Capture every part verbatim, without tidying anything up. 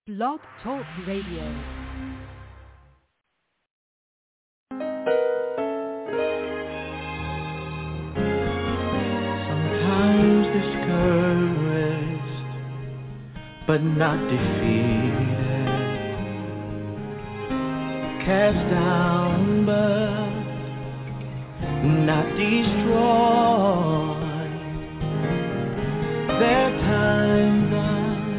Blog Talk Radio. Sometimes discouraged, but not defeated. Cast down, but not destroyed. There are times I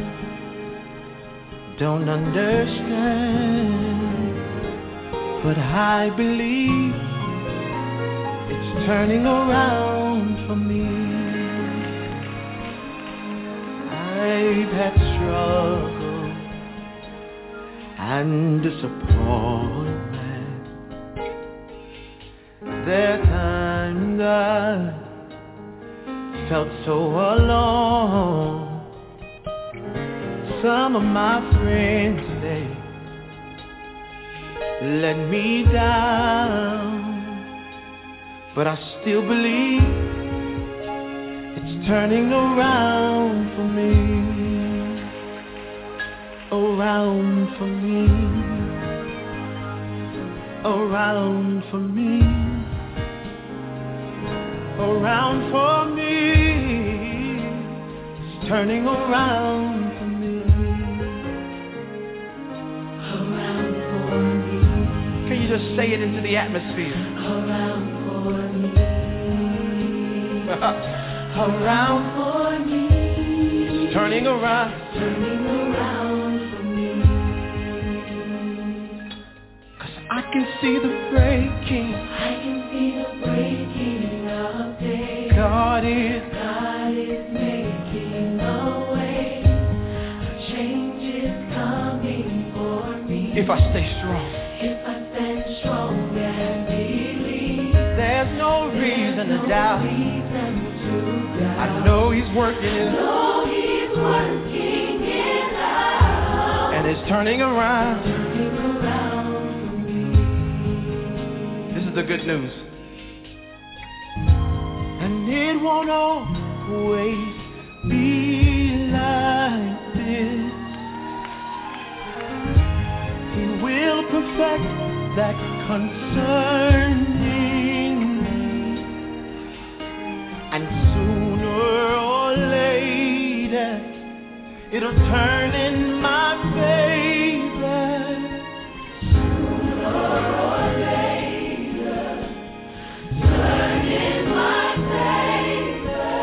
don't understand, but I believe it's turning around for me. I've had struggle and disappointment. There are times I felt so alone. Some of my friends, they let me down, but I still believe it's turning around for me, around for me, around for me, around for me. It's turning around. Can you just say it into the atmosphere? Around for me. Around for me. It's turning around. Turning around for me. 'Cause I can see the breaking. I can see the breaking of day. God is. God is making a way. Change is coming for me. If I stay strong. If I stand strong and believe, there's no reason to doubt. I know He's working it. I know He's working it out. And it's turning around. Turning around for me. This is the good news. And it won't always be like this. He will perfect that concerning me, and sooner or later it'll turn in my favor. Sooner or later, turn in my favor.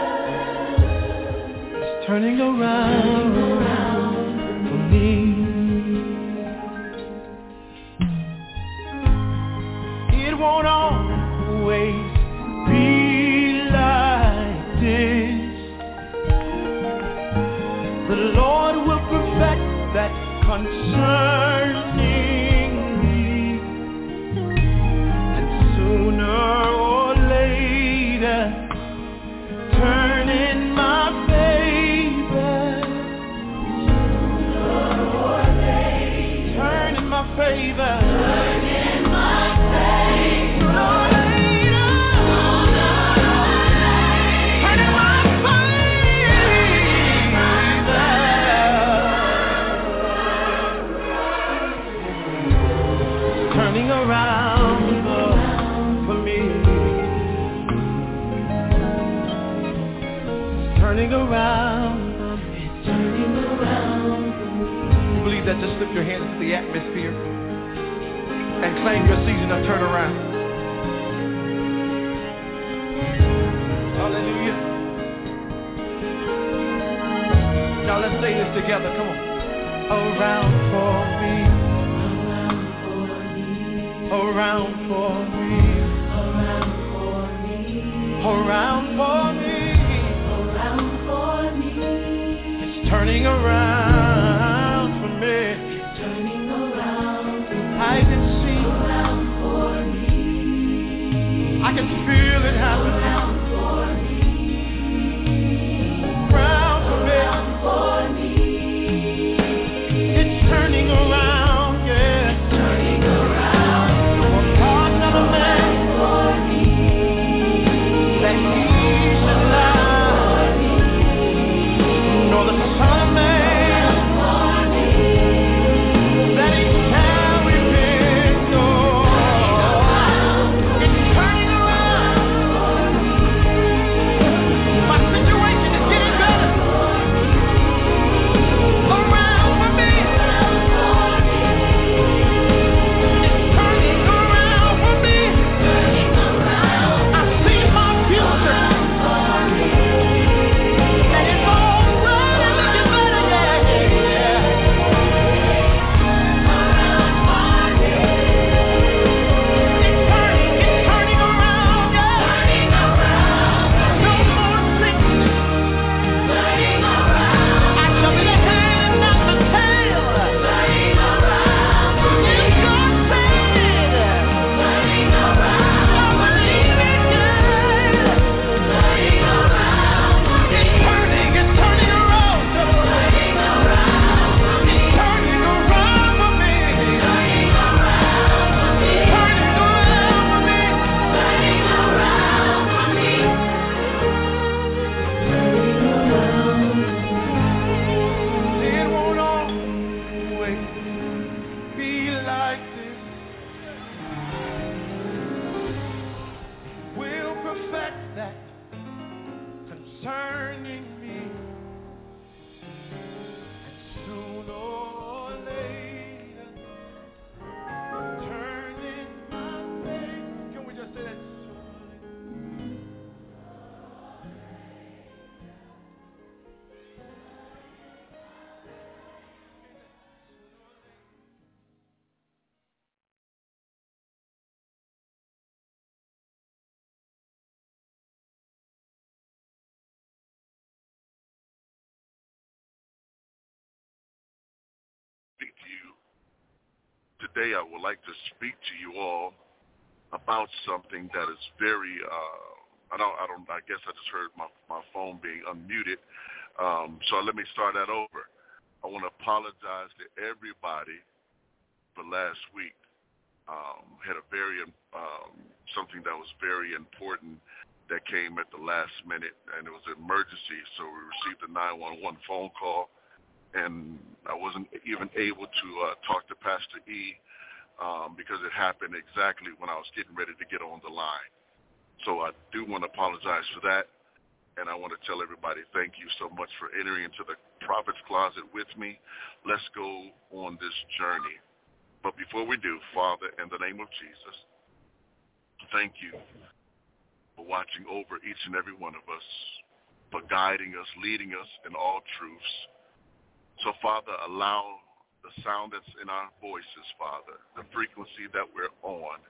It's turning around, turning around for me. Won't always be like this. The Lord will perfect that concerning me, and sooner or later turn in my favor. Sooner or later turn in my favor. Turn in my favor. Turning around for me. Turning around for me. Turning around for me. You believe that? Just lift your hands to the atmosphere and claim your season of turnaround. Hallelujah. Now let's say this together. Come on. Around for me. Around for me. Around for me. Around for me. Around for me. It's turning around for me. It's turning around for me. I can see. Around for me. I can feel it happening. Around for me. Around for me. Around for me. It's turning around, yeah. Turning around. Another man for me. That He's alive. Nor the Son of Man today I would like to speak to you all about something that is very, uh, I don't, I don't, I guess I just heard my, my phone being unmuted. Um, so let me start that over. I want to apologize to everybody for last week. Um, had a very, um, something that was very important that came at the last minute, and it was an emergency. So we received a nine one one phone call, and I wasn't even able to uh, talk to Pastor E um, because it happened exactly when I was getting ready to get on the line. So I do want to apologize for that, and I want to tell everybody thank you so much for entering into the Prophet's Closet with me. Let's go on this journey. But before we do, Father, in the name of Jesus, thank you for watching over each and every one of us, for guiding us, leading us in all truths. So, Father, allow the sound that's in our voices, Father, the frequency that we're on,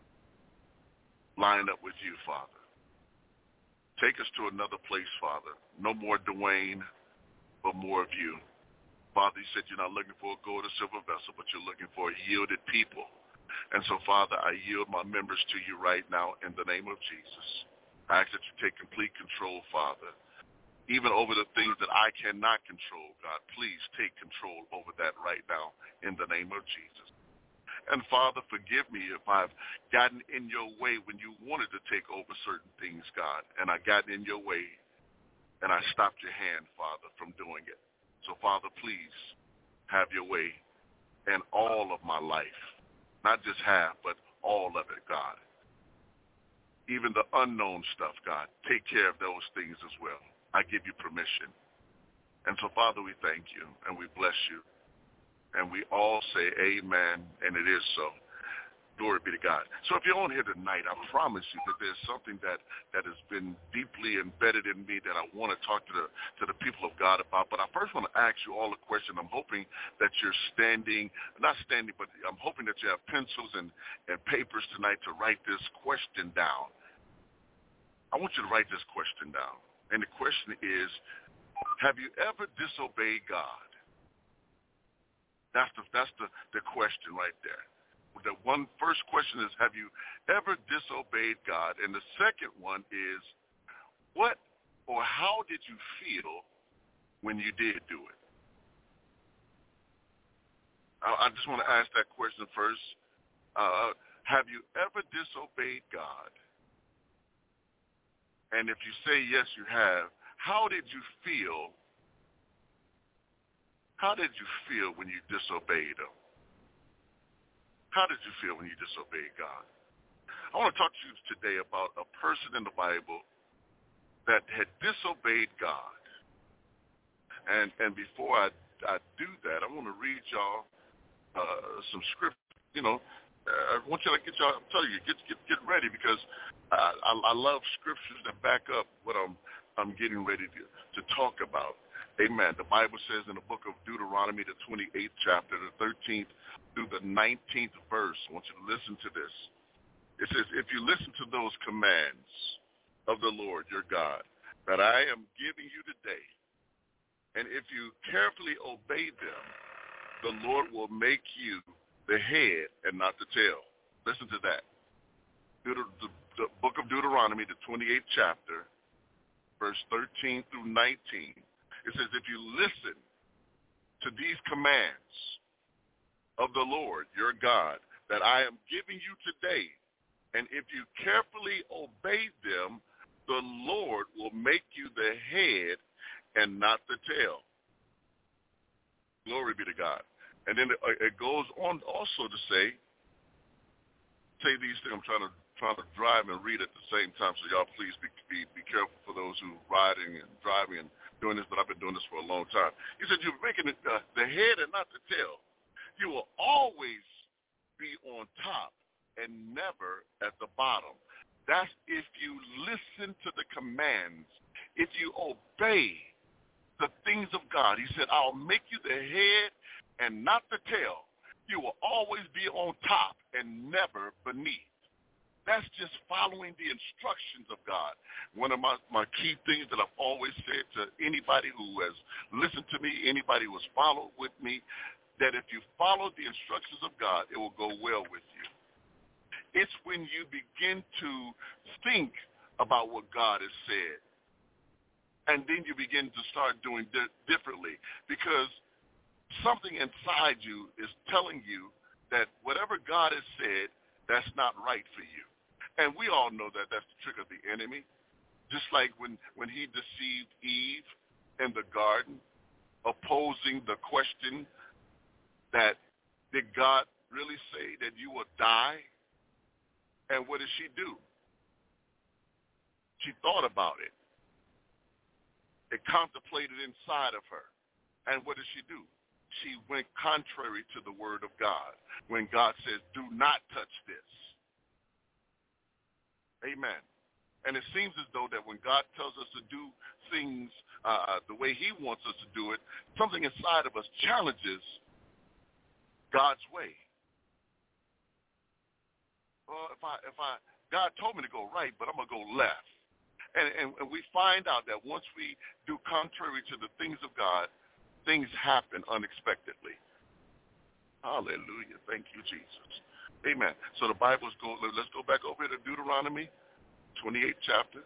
line up with you, Father. Take us to another place, Father. No more Dwayne, but more of you. Father, you said you're not looking for a gold or silver vessel, but you're looking for a yielded people. And so, Father, I yield my members to you right now in the name of Jesus. I ask that you take complete control, Father. Even over the things that I cannot control, God, please take control over that right now in the name of Jesus. And, Father, forgive me if I've gotten in your way when you wanted to take over certain things, God, and I got in your way and I stopped your hand, Father, from doing it. So, Father, please have your way in all of my life, not just half, but all of it, God. Even the unknown stuff, God, take care of those things as well. I give you permission. And so, Father, we thank you and we bless you. And we all say amen, and it is so. Glory be to God. So if you're on here tonight, I promise you that there's something that, that has been deeply embedded in me that I want to talk to the to the people of God about. But I first want to ask you all a question. I'm hoping that you're standing, not standing, but I'm hoping that you have pencils and, and papers tonight to write this question down. I want you to write this question down. And the question is, have you ever disobeyed God? That's the, that's the, the question right there. The one first question is, have you ever disobeyed God? And the second one is, what or how did you feel when you did do it? I, I just want to ask that question first. Uh, have you ever disobeyed God? And if you say yes, you have, how did you feel? How did you feel when you disobeyed Him? How did you feel when you disobeyed God? I want to talk to you today about a person in the Bible that had disobeyed God. And and before I, I do that, I want to read y'all uh, some scripture. You know, uh, I want you to get y'all, I'm telling you, get get get ready, because I, I, I love scriptures that back up what I'm I'm getting ready to, to talk about. Amen. The Bible says in the book of Deuteronomy, the twenty-eighth chapter, the thirteenth through the nineteenth verse, I want you to listen to this. It says, if you listen to those commands of the Lord your God that I am giving you today, and if you carefully obey them, the Lord will make you the head and not the tail. Listen to that. Deut- the, the book of Deuteronomy, the twenty-eighth chapter, verse thirteen through nineteen. It says, if you listen to these commands of the Lord, your God, that I am giving you today, and if you carefully obey them, the Lord will make you the head and not the tail. Glory be to God. And then it, it goes on also to say, say these things. I'm trying to trying to drive and read at the same time, so y'all please be be, be careful for those who are riding and driving and doing this, but I've been doing this for a long time. He said, you're making it uh, the head and not the tail. You will always be on top and never at the bottom. That's if you listen to the commands, if you obey the things of God. He said, I'll make you the head and not the tail. You will always be on top and never beneath. That's just following the instructions of God. One of my, my key things that I've always said to anybody who has listened to me, anybody who has followed with me, that if you follow the instructions of God, it will go well with you. It's when you begin to think about what God has said, and then you begin to start doing di- differently, because something inside you is telling you that whatever God has said, that's not right for you. And we all know that that's the trick of the enemy. Just like when, when he deceived Eve in the garden, opposing the question that, did God really say that you will die? And what did she do? She thought about it. It contemplated inside of her. And what did she do? She went contrary to the word of God when God says, do not touch this. Amen. And it seems as though that when God tells us to do things uh, the way he wants us to do it, something inside of us challenges God's way. Well, if I, if I, God told me to go right, but I'm going to go left. And, and, and we find out that once we do contrary to the things of God, things happen unexpectedly. Hallelujah. Thank you, Jesus. Amen. So the Bible's go, let's go back over here to Deuteronomy, twenty-eighth chapter.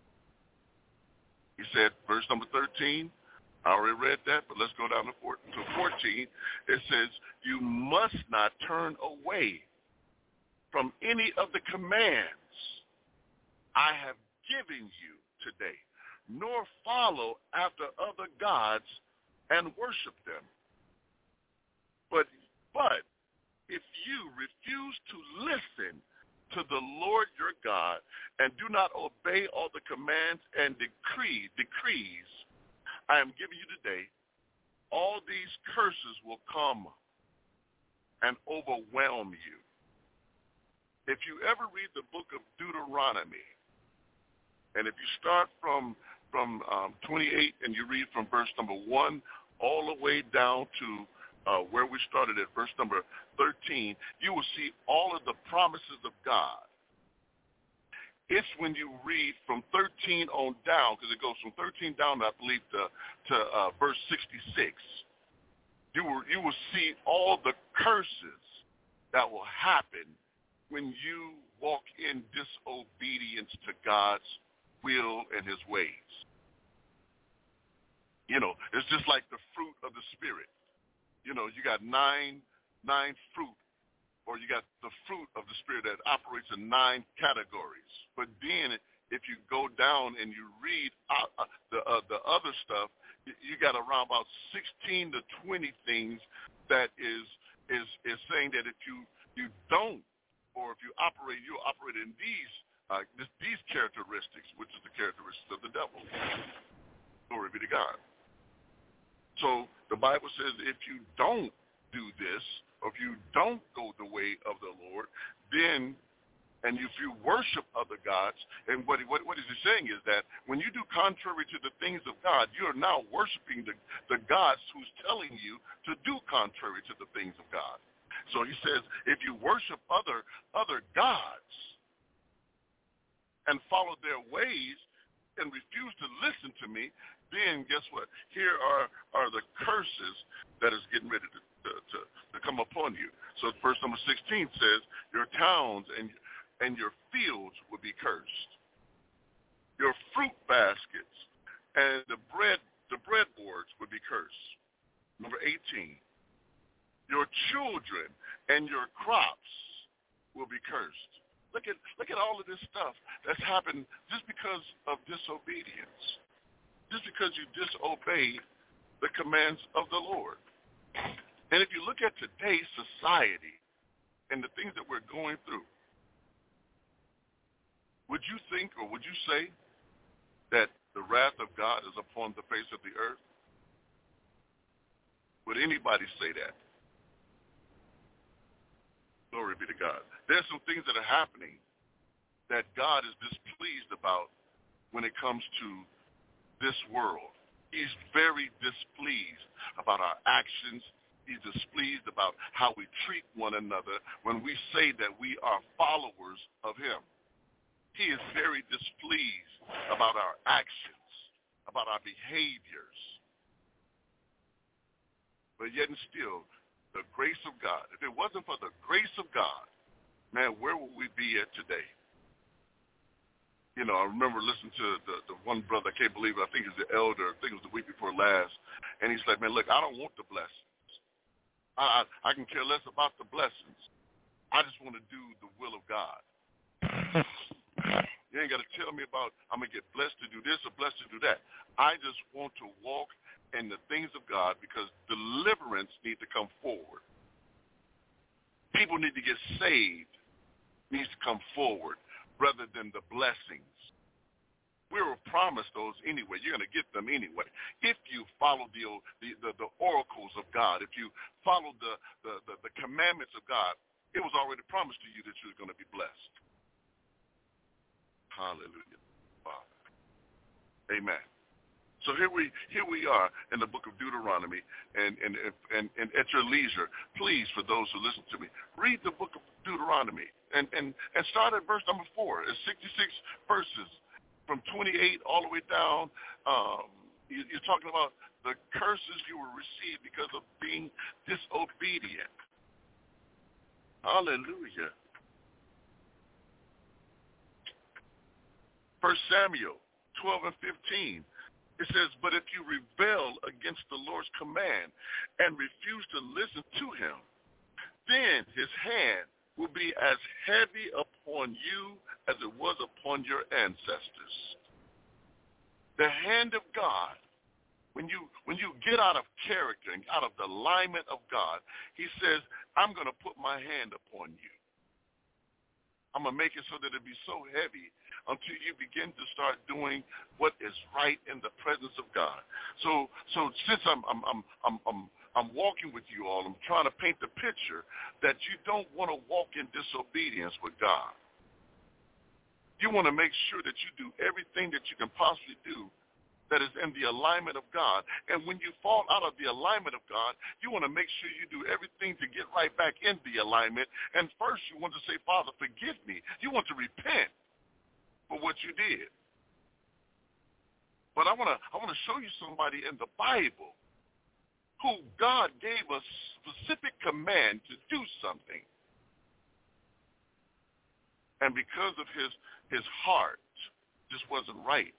He said, verse number thirteen, I already read that, but let's go down to fourteen. It says, you must not turn away from any of the commands I have given you today, nor follow after other gods and worship them. But, but if you refuse to listen to the Lord your God and do not obey all the commands and decree, decrees I am giving you today, all these curses will come and overwhelm you. If you ever read the book of Deuteronomy, and if you start from from um, twenty-eight and you read from verse number one all the way down to uh, where we started at verse number thirteen, you will see all of the promises of God. It's when you read from thirteen on down, because it goes from thirteen down, I believe, to, to uh, verse sixty-six. You will, you will see all the curses that will happen when you walk in disobedience to God's will and his ways. You know, it's just like the fruit of the Spirit. You know, you got nine, nine fruit, or you got the fruit of the Spirit that operates in nine categories. But then if you go down and you read uh, uh, the uh, the other stuff, you got around about sixteen to twenty things that is is is saying that if you, you don't, or if you operate, you operate in these uh, this, these characteristics, which is the characteristics of the devil. Glory be to God. So the Bible says if you don't do this, or if you don't go the way of the Lord, then, and if you worship other gods, and what, what, what is he saying is that when you do contrary to the things of God, you are now worshiping the, the gods who's telling you to do contrary to the things of God. So he says, if you worship other other gods and follow their ways and refuse to listen to me, then guess what? Here are, are the curses that is getting ready to, to, to, to come upon you. So verse number sixteen says, your towns and, and your fields will be cursed. Your fruit baskets and the bread the breadboards will be cursed. Number eighteen, your children and your crops will be cursed. Look at look at all of this stuff that's happened just because of disobedience, just because you disobey the commands of the Lord. And if you look at today's society and the things that we're going through, would you think or would you say that the wrath of God is upon the face of the earth? Would anybody say that? Glory be to God. There's some things that are happening that God is displeased about when it comes to this world. He's very displeased about our actions. He's displeased about how we treat one another when we say that we are followers of him. He is very displeased about our actions, about our behaviors. But yet and still, The grace of God. If it wasn't for the grace of God, man, where would we be at today? You know, I remember listening to the, the one brother, I can't believe it, I think he's the elder, I think it was the week before last, and he's like, man, look, I don't want the blessings. I, I, I can care less about the blessings. I just want to do the will of God. You ain't got to tell me about I'm going to get blessed to do this or blessed to do that. I just want to walk in the things of God because deliverance needs to come forward. People need to get saved, needs to come forward rather than the blessings. We were promised those anyway. You're going to get them anyway. If you follow the the, the, the oracles of God, if you follow the, the, the, the commandments of God, it was already promised to you that you're going to be blessed. Hallelujah. Father. Amen. So here we here we are in the book of Deuteronomy, and, and, and, and at your leisure, please, for those who listen to me, read the book of Deuteronomy and, and, and start at verse number four. It's sixty-six verses from twenty-eight all the way down. Um, you, you're talking about the curses you will receive because of being disobedient. Hallelujah. First Samuel twelve and fifteen. It says, but if you rebel against the Lord's command and refuse to listen to him, then his hand will be as heavy upon you as it was upon your ancestors. The hand of God, when you when you get out of character and out of the alignment of God, he says, I'm going to put my hand upon you. I'm going to make it so that it be so heavy until you begin to start doing what is right in the presence of God. So, so since I'm, I'm, I'm, I'm, I'm, I'm walking with you all, I'm trying to paint the picture that you don't want to walk in disobedience with God. You want to make sure that you do everything that you can possibly do that is in the alignment of God. And when you fall out of the alignment of God, you want to make sure you do everything to get right back in the alignment. And first you want to say, Father, forgive me. You want to repent for what you did. But I want to I want to show you somebody in the Bible who God gave a specific command to do something. And because of his his heart just wasn't right,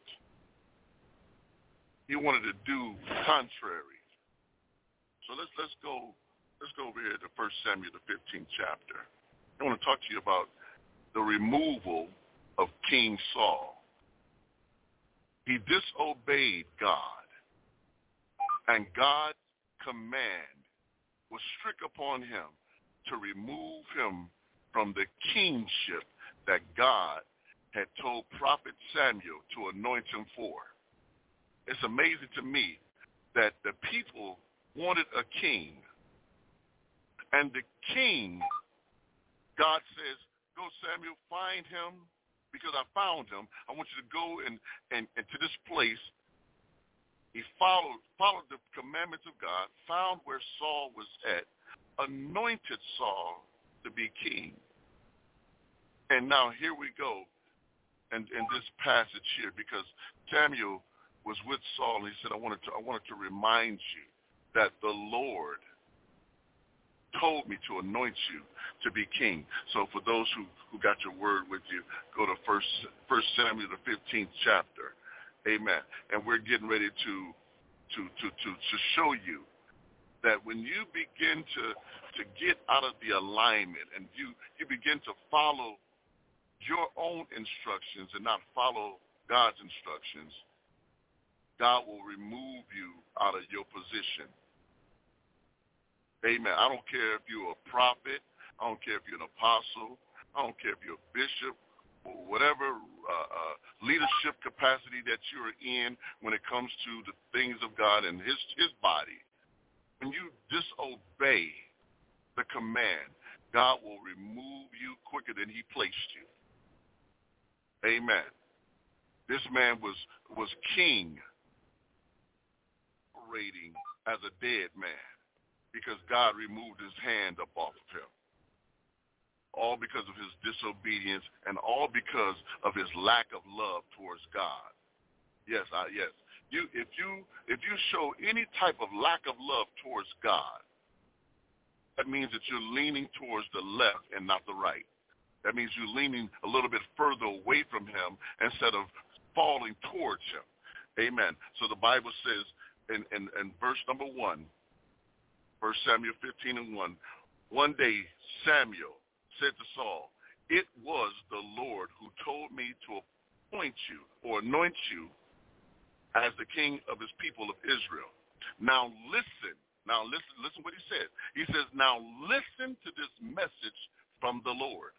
he wanted to do contrary. So let's let's go let's go over here to First Samuel, the fifteenth chapter. I want to talk to you about the removal of King Saul. He disobeyed God, and God's command was strict upon him to remove him from the kingship that God had told Prophet Samuel to anoint him for. It's amazing to me that the people wanted a king, and the king, God says, go Samuel, find him, because I found him. I want you to go and, and, and to this place. He followed, followed the commandments of God, found where Saul was at, anointed Saul to be king. And now here we go in, in this passage here, because Samuel was with Saul, and he said, I wanted to I wanted to remind you that the Lord told me to anoint you to be king. So for those who, who got your word with you, go to First First Samuel, the fifteenth chapter. Amen. And we're getting ready to to to to, to show you that when you begin to, to get out of the alignment and you, you begin to follow your own instructions and not follow God's instructions, God will remove you out of your position. Amen. I don't care if you're a prophet. I don't care if you're an apostle. I don't care if you're a bishop or whatever uh, uh, leadership capacity that you're in when it comes to the things of God and his, his body. When you disobey the command, God will remove you quicker than he placed you. Amen. This man was, was king, operating as a dead man, because God removed his hand up off of him. All because of his disobedience and all because of his lack of love towards God. Yes, I, yes. You, if you if you show any type of lack of love towards God, that means that you're leaning towards the left and not the right. That means you're leaning a little bit further away from him instead of falling towards him. Amen. So the Bible says in, in, in verse number one, First Samuel fifteen and one, one day Samuel said to Saul, "It was the Lord who told me to appoint you or anoint you as the king of his people of Israel. Now listen, now listen, listen what he said. He says, now listen to this message from the Lord.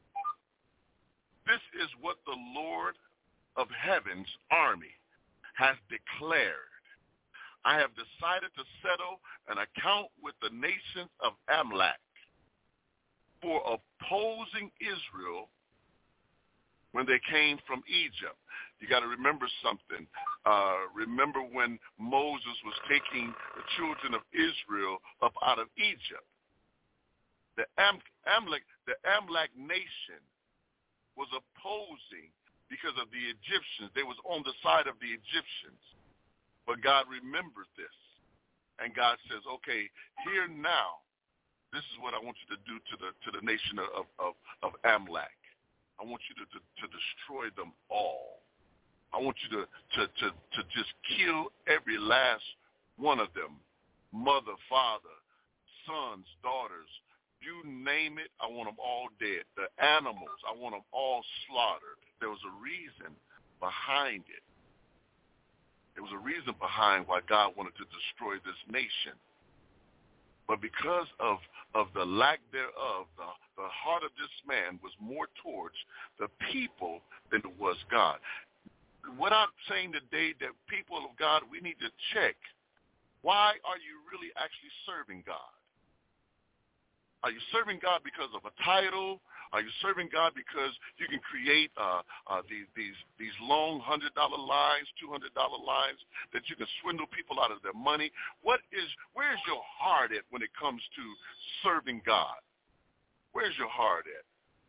This is what the Lord of heaven's army has declared. I have decided to settle an account with the nations of Amalek for opposing Israel when they came from Egypt." You got to remember something. Uh, remember when Moses was taking the children of Israel up out of Egypt. The Am- Amalek, the Amalek nation was opposing because of the Egyptians. They was on the side of the Egyptians. But God remembered this. And God says, okay, here now, this is what I want you to do to the to the nation of, of, of Amalek. I want you to, to, to destroy them all. I want you to, to, to, to just kill every last one of them. Mother, father, sons, daughters, you name it, I want them all dead. The animals, I want them all slaughtered. There was a reason behind it. There was a reason behind why God wanted to destroy this nation. But because of, of the lack thereof, the, the heart of this man was more towards the people than it was God. What I'm saying today, that people of God, we need to check, why are you really actually serving God? Are you serving God because of a title? Are you serving God because you can create uh, uh, these these these long one hundred dollar lines, two hundred dollar lines that you can swindle people out of their money? What is, where's your heart at when it comes to serving God? Where's your heart at?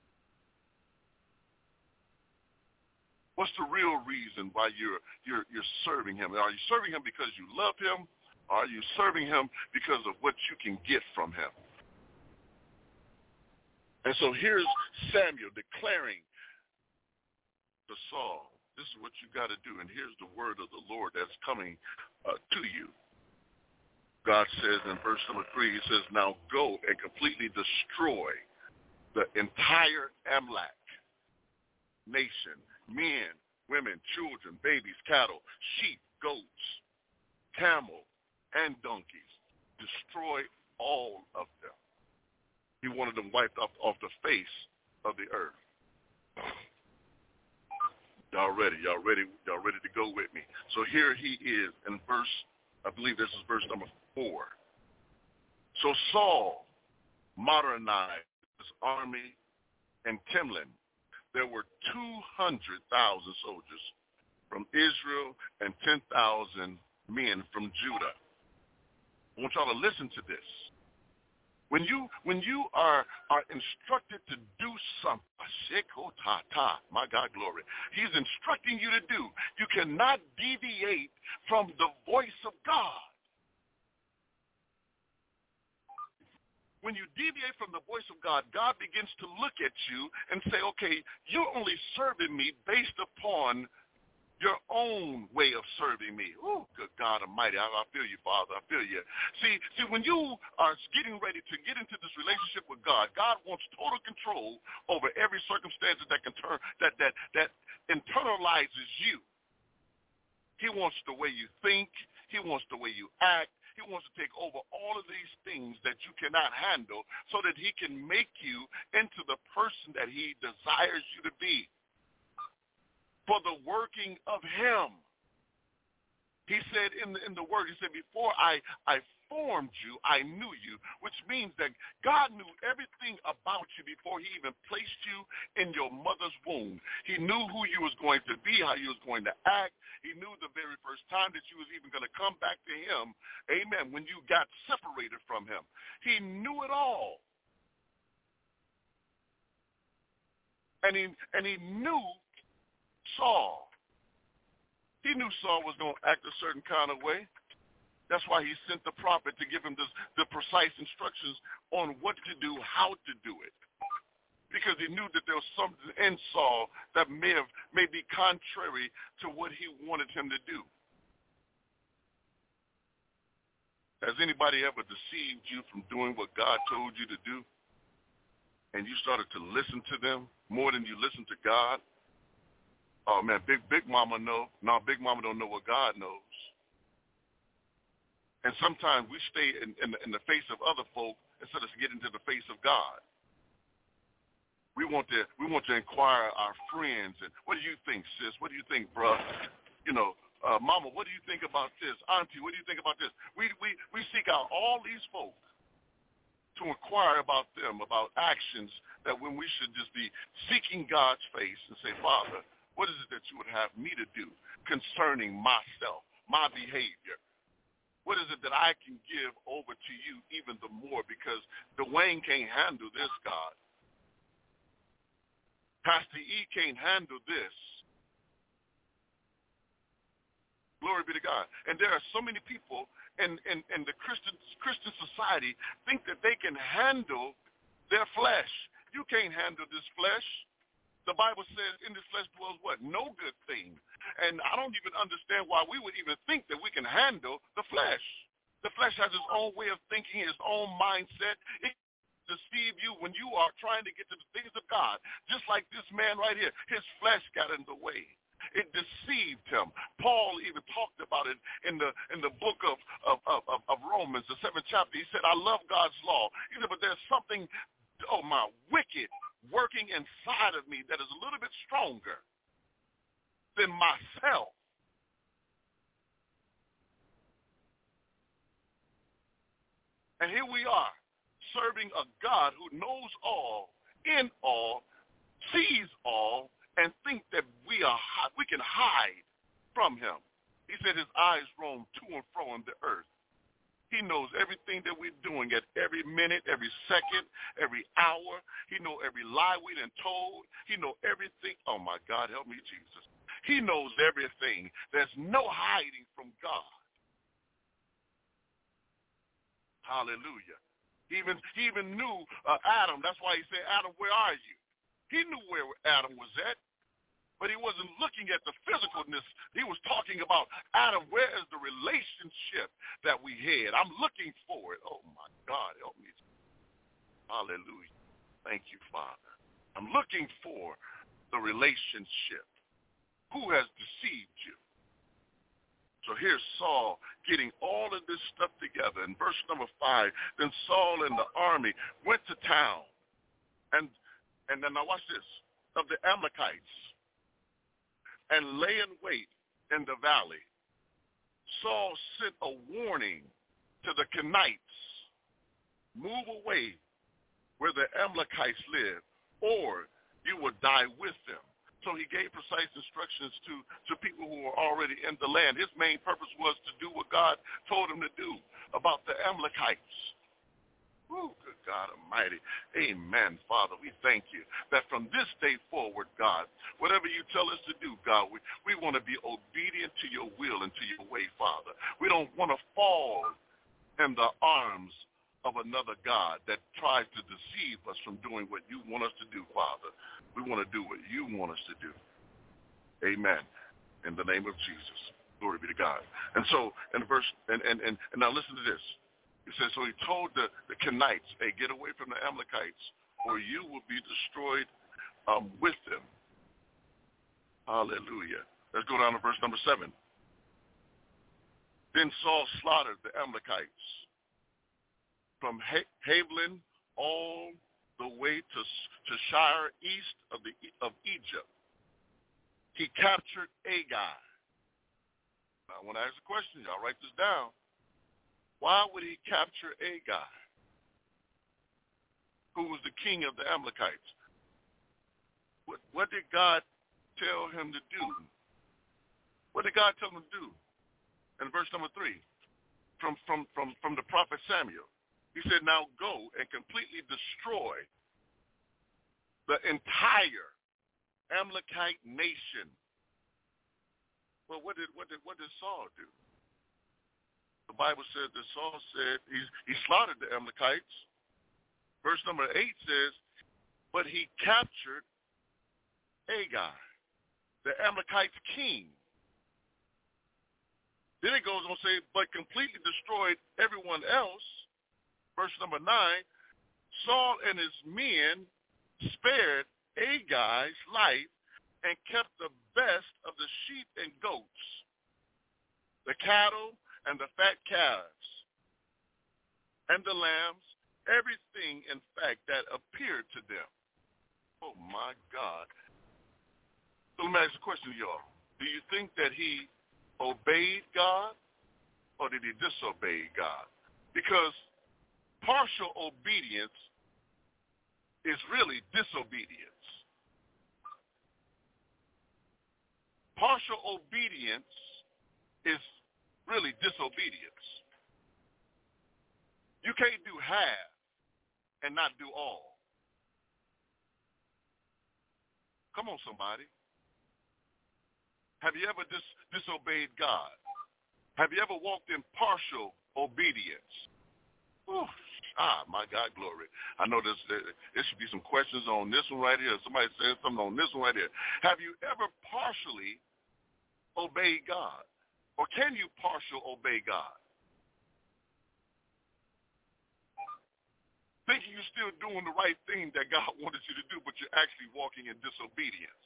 What's the real reason why you're you're you're serving him? Are you serving him because you love him? Or are you serving him because of what you can get from him? And so here's Samuel declaring to Saul, this is what you got to do, and here's the word of the Lord that's coming uh, to you. God says in verse number three, he says, now go and completely destroy the entire Amalek nation, men, women, children, babies, cattle, sheep, goats, camel, and donkeys. Destroy all of them. He wanted them wiped off, off the face of the earth. Y'all ready? Y'all ready? Y'all ready to go with me? So here he is in verse, I believe this is verse number four. So Saul modernized his army in Timlin. There were two hundred thousand soldiers from Israel and ten thousand men from Judah. I want y'all to listen to this. When you when you are, are instructed to do something, my God, glory, he's instructing you to do. You cannot deviate from the voice of God. When you deviate from the voice of God, God begins to look at you and say, okay, you're only serving me based upon your own way of serving me. Oh, good God Almighty, I, I feel you, Father. I feel you. See, see, when you are getting ready to get into this relationship with God, God wants total control over every circumstance that can turn that that that internalizes you. He wants the way you think. He wants the way you act. He wants to take over all of these things that you cannot handle so that he can make you into the person that he desires you to be. For the working of him. He said in the, in the word, he said, before I, I formed you, I knew you, which means that God knew everything about you before he even placed you in your mother's womb. He knew who you was going to be, how you was going to act. He knew the very first time that you was even going to come back to him, amen, when you got separated from him. He knew it all. And he, and he knew Saul. He knew Saul was going to act a certain kind of way. That's why he sent the prophet to give him this, the precise instructions on what to do, how to do it. Because he knew that there was something in Saul that may have may be contrary to what he wanted him to do. Has anybody ever deceived you from doing what God told you to do? And you started to listen to them more than you listen to God? Oh man, big big mama know. No, big mama don't know what God knows. And sometimes we stay in, in, in the face of other folk instead of getting to the face of God. We want to we want to inquire our friends and what do you think, sis? What do you think, bruh? You know, uh, mama, what do you think about this? Auntie, what do you think about this? We we we seek out all these folk to inquire about them, about actions that when we should just be seeking God's face and say, Father, what is it that you would have me to do concerning myself, my behavior? What is it that I can give over to you even the more? Because Dwayne can't handle this, God. Pastor E can't handle this. Glory be to God. And there are so many people in, in, in the Christian, Christian society think that they can handle their flesh. You can't handle this flesh. The Bible says in this flesh dwells what? No good thing. And I don't even understand why we would even think that we can handle the flesh. The flesh has its own way of thinking, its own mindset. It can deceive you when you are trying to get to the things of God. Just like this man right here, his flesh got in the way. It deceived him. Paul even talked about it in the in the book of, of, of, of Romans, the seventh chapter. He said, I love God's law. He said, but there's something, oh my, wicked working inside of me that is a little bit stronger than myself. And here we are, serving a God who knows all, in all, sees all, and think that we are we can hide from him. He said his eyes roam to and fro on the earth. He knows everything that we're doing at every minute, every second, every hour. He knows every lie we done told. He knows everything. Oh, my God, help me, Jesus. He knows everything. There's no hiding from God. Hallelujah. He even, he even knew uh, Adam. That's why he said, Adam, where are you? He knew where Adam was at. But he wasn't looking at the physicalness. He was talking about, Adam, where is the relationship that we had? I'm looking for it. Oh, my God, help me. Hallelujah. Thank you, Father. I'm looking for the relationship. Who has deceived you? So here's Saul getting all of this stuff together. In verse number five, then Saul and the army went to town. And, and then now watch this, of the Amalekites, and lay in wait in the valley. Saul sent a warning to the Kenites, move away where the Amalekites live, or you will die with them. So he gave precise instructions to, to people who were already in the land. His main purpose was to do what God told him to do about the Amalekites. Oh, good God Almighty. Amen, Father. We thank you that from this day forward, God, whatever you tell us to do, God, we, we want to be obedient to your will and to your way, Father. We don't want to fall in the arms of another God that tries to deceive us from doing what you want us to do, Father. We want to do what you want us to do. Amen. In the name of Jesus. Glory be to God. And so, in verse, and, and, and, and now listen to this. He says, so he told the, the Kenites, hey, get away from the Amalekites, or you will be destroyed um, with them. Hallelujah. Let's go down to verse number seven. Then Saul slaughtered the Amalekites from Havilah all the way to, to Shire east of, the, of Egypt. He captured Agag. Now, I want to ask a question. Y'all write this down. Why would he capture Agag, who was the king of the Amalekites? What, what did God tell him to do? What did God tell him to do? In verse number three, from, from, from, from the prophet Samuel, he said, now go and completely destroy the entire Amalekite nation. Well, what did, what did, what did Saul do? the Bible said that Saul said he, he slaughtered the Amalekites. Verse number eight says, but he captured Agag, the Amalekites' king. Then it goes on to say, but completely destroyed everyone else. Verse number nine, Saul and his men spared Agag's life and kept the best of the sheep and goats, the cattle and the fat calves, and the lambs, everything, in fact, that appeared to them. Oh, my God. So let me ask a question to y'all. Do you think that he obeyed God, or did he disobey God? Because partial obedience is really disobedience. Partial obedience is really disobedience. You can't do half and not do all. Come on, somebody. Have you ever dis- disobeyed God? Have you ever walked in partial obedience? Ooh, ah, my God, glory. I know there's, there, there should be some questions on this one right here. Somebody said something on this one right here. Have you ever partially obeyed God? Or can you partial obey God? Thinking you're still doing the right thing that God wanted you to do, but you're actually walking in disobedience.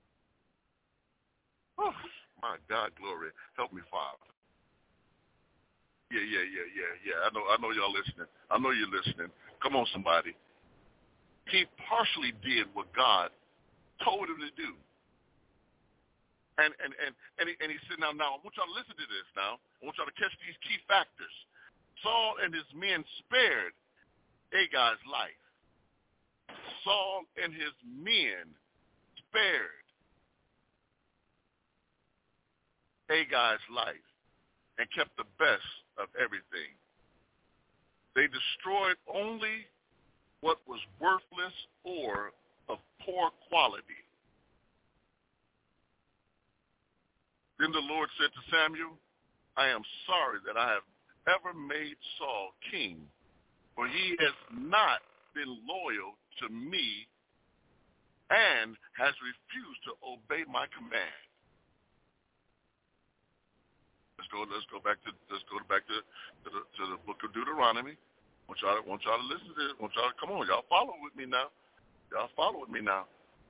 Oh, my God, glory. Help me, Father. Yeah, yeah, yeah, yeah, yeah. I know I know y'all listening. I know you're listening. Come on, somebody. He partially did what God told him to do. And and and and he, and he said, now, now, I want y'all to listen to this now. I want y'all to catch these key factors. Saul and his men spared Agag's life. Saul and his men spared Agag's life and kept the best of everything. They destroyed only what was worthless or of poor quality. Then the Lord said to Samuel, I am sorry that I have ever made Saul king, for he has not been loyal to me and has refused to obey my command. Let's go. Let's go back to. Let's go back to to the, to the book of Deuteronomy. I want y'all. I want y'all to listen to this. I want y'all to come on. Y'all follow with me now. Y'all follow with me now.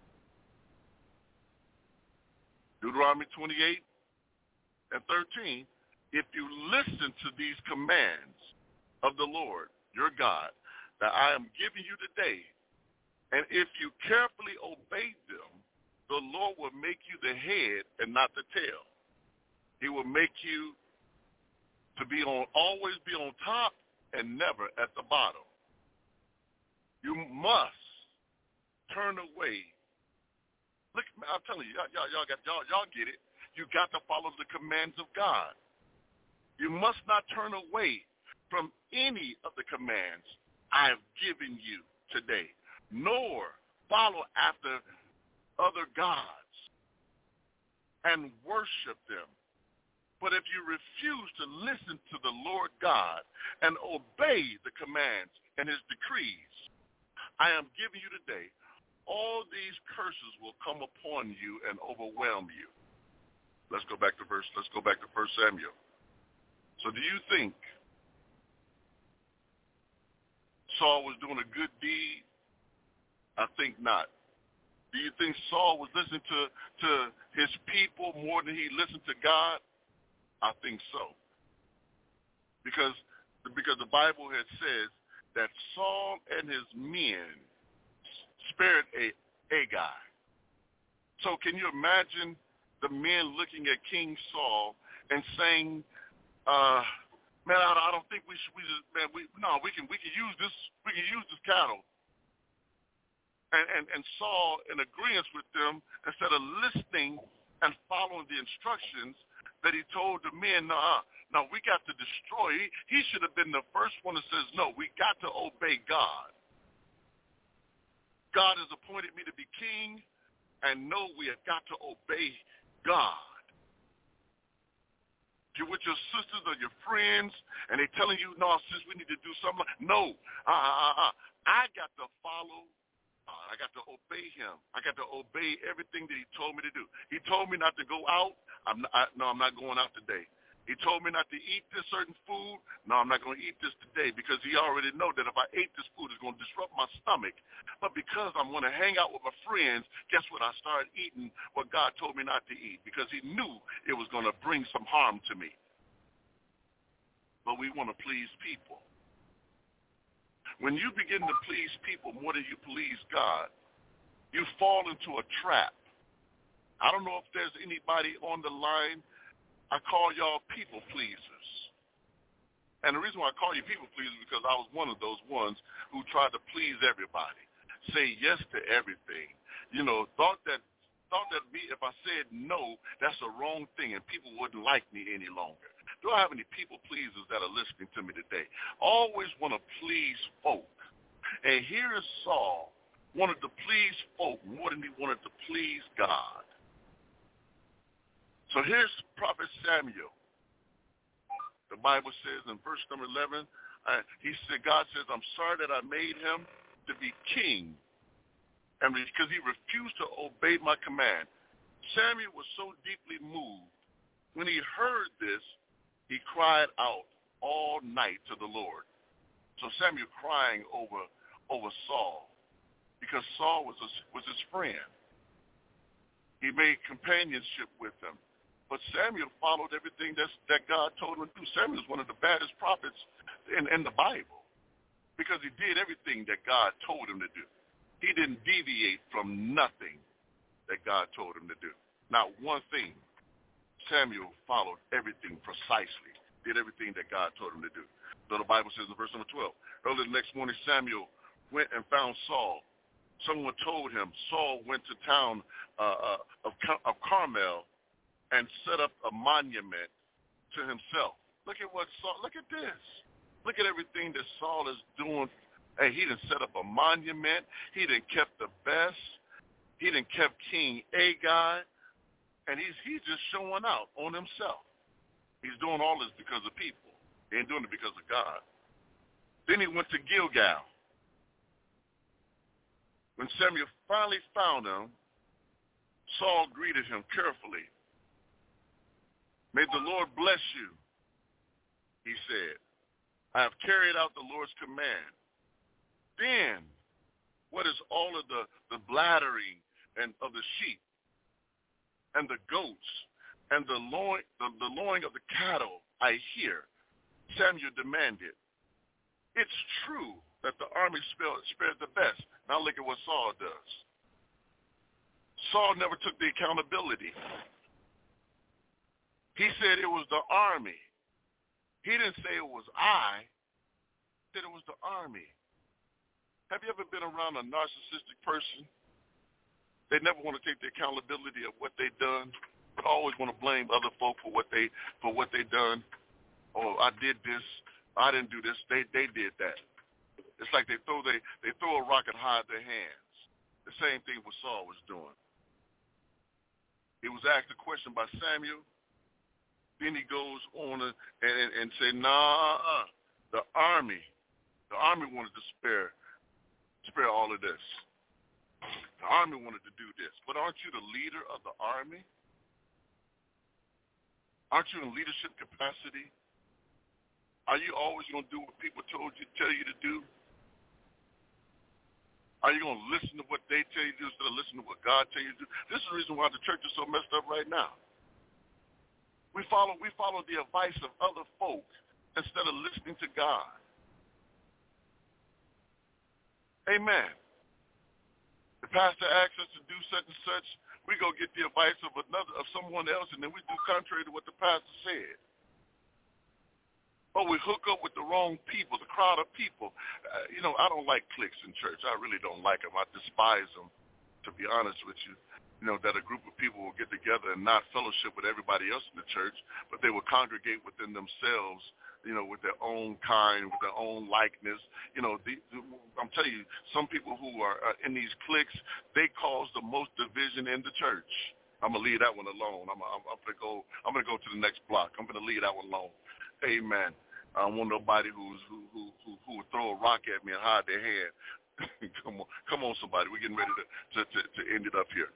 Deuteronomy twenty-eight and thirteen. If you listen to these commands of the Lord your God that I am giving you today, and if you carefully obey them, the Lord will make you the head and not the tail. He will make you to be on, always be on top and never at the bottom. You must turn away. Look, I'm telling you, y'all, y'all, y'all, got, y'all, y'all get it. You got to follow the commands of God. You must not turn away from any of the commands I have given you today, nor follow after other gods and worship them. But if you refuse to listen to the Lord God and obey the commands and his decrees I am giving you today, all these curses will come upon you and overwhelm you. Let's go back to verse, let's go back to First Samuel. So do you think Saul was doing a good deed? I think not. Do you think Saul was listening to, to his people more than he listened to God? I think so. Because, because the Bible had says that Saul and his men spared a Agag. So can you imagine the men looking at King Saul and saying, uh, man, I, I don't think we should, we just, man, we, no, we can, we can use this, we can use this cattle. And, and, and Saul, in agreement with them, instead of listening and following the instructions that he told the men, no, uh, no, we got to destroy. He, he should have been the first one that says, no, we got to obey God. God has appointed me to be king, and no, we have got to obey God. you're with your sisters or your friends, and they're telling you, no, sis, we need to do something. No, uh, uh, uh, I got to follow. Uh, I got to obey him. I got to obey everything that he told me to do. He told me not to go out. I'm not, I, no, I'm not going out today. He told me not to eat this certain food. No, I'm not going to eat this today because he already know that if I ate this food, it's going to disrupt my stomach. But because I'm going to hang out with my friends, guess what? I started eating what God told me not to eat because he knew it was going to bring some harm to me. But we want to please people. When you begin to please people more than you please God, you fall into a trap. I don't know if there's anybody on the line. I call y'all people pleasers. And the reason why I call you people pleasers is because I was one of those ones who tried to please everybody, say yes to everything. You know, thought that thought that me, if I said no, that's the wrong thing and people wouldn't like me any longer. Do I have any people pleasers that are listening to me today? Always want to please folk. And here is Saul, wanted to please folk more than he wanted to please God. So here's Prophet Samuel. The Bible says in verse number eleven, uh, he said, God says, I'm sorry that I made him to be king, and because he refused to obey my command. Samuel was so deeply moved. When he heard this, he cried out all night to the Lord. So Samuel crying over, over Saul, because Saul was, a, was his friend. He made companionship with him. But Samuel followed everything that's, that God told him to do. Samuel is one of the baddest prophets in, in the Bible because he did everything that God told him to do. He didn't deviate from nothing that God told him to do. Not one thing. Samuel followed everything precisely, did everything that God told him to do. So the Bible says in verse number twelve, early the next morning Samuel went and found Saul. Someone told him Saul went to town uh, of, of Carmel and set up a monument to himself. Look at what Saul, look at this. Look at everything that Saul is doing. Hey, he done set up a monument. He done kept the best. He done kept King Agag. And he's he's just showing out on himself. He's doing all this because of people. He ain't doing it because of God. Then he went to Gilgal. When Samuel finally found him, Saul greeted him carefully. May the Lord bless you, he said. I have carried out the Lord's command. Then, what is all of the, the blathering and of the sheep and the goats and the lowing, the, the lowing of the cattle I hear? Samuel demanded. It's true that the army spared, spared the best. Now look at what Saul does. Saul never took the accountability. He said it was the army. He didn't say it was I. He said it was the army. Have you ever been around a narcissistic person? They never want to take the accountability of what they've done, but always want to blame other folk for what they for what they done. Oh, I did this. I didn't do this. They they did that. It's like they throw they they throw a rock and hide their hands. The same thing what Saul was doing. He was asked a question by Samuel. Then he goes on and, and, and say, nah, uh, the army, the army wanted to spare, spare all of this. The army wanted to do this. But aren't you the leader of the army? Aren't you in leadership capacity? Are you always going to do what people told you, tell you to do? Are you going to listen to what they tell you to do instead of listening to what God tell you to do? This is the reason why the church is so messed up right now. We follow we follow the advice of other folk instead of listening to God. Amen. The pastor asks us to do such and such. We go get the advice of another of someone else, and then we do contrary to what the pastor said. Or we hook up with the wrong people, the crowd of people. Uh, you know, I don't like cliques in church. I really don't like them. I despise them, to be honest with you. You know, that a group of people will get together and not fellowship with everybody else in the church, but they will congregate within themselves, you know, with their own kind, with their own likeness. You know, the, the, I'm telling you, some people who are uh, in these cliques, they cause the most division in the church. I'm gonna leave that one alone. I'm, I'm, I'm gonna go. I'm gonna go to the next block. I'm gonna leave that one alone. Amen. I don't want nobody who's who who who, who would throw a rock at me and hide their hand. come on, come on, somebody. We're getting ready to to, to to end it up here.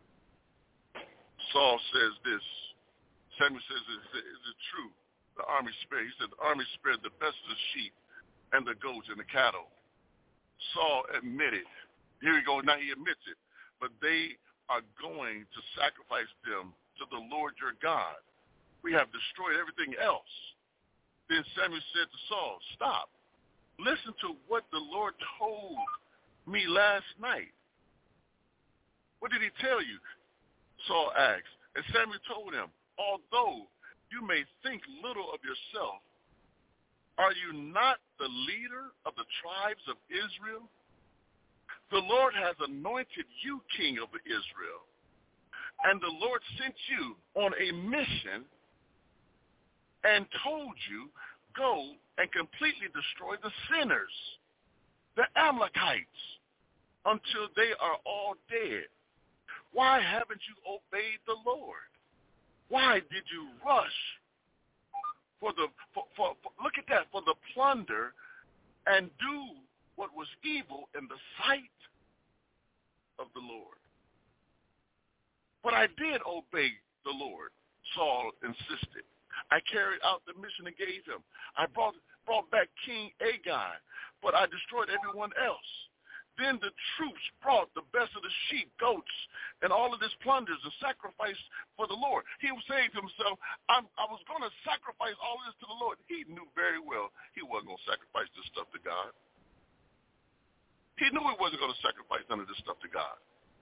Saul says this. Samuel says, "Is it, is it true? The army spared." He said, "The army spared the best of the sheep and the goats and the cattle." Saul admitted. Here we go. Now he admits it. But they are going to sacrifice them to the Lord your God. We have destroyed everything else. Then Samuel said to Saul, "Stop. Listen to what the Lord told me last night." What did he tell you? Saul asked. And Samuel told him, "Although you may think little of yourself, are you not the leader of the tribes of Israel? The Lord has anointed you king of Israel, and the Lord sent you on a mission and told you, go and completely destroy the sinners, the Amalekites, until they are all dead. Why haven't you obeyed the Lord? Why did you rush for the, for, for, for, look at that, for the plunder and do what was evil in the sight of the Lord?" "But I did obey the Lord," Saul insisted. "I carried out the mission and gave him. I brought, brought back King Agag, but I destroyed everyone else. Then the troops brought the best of the sheep, goats, and all of this plunders and sacrificed for the Lord." He was saying to himself, I'm, I was going to sacrifice all of this to the Lord. He knew very well he wasn't going to sacrifice this stuff to God. He knew he wasn't going to sacrifice none of this stuff to God.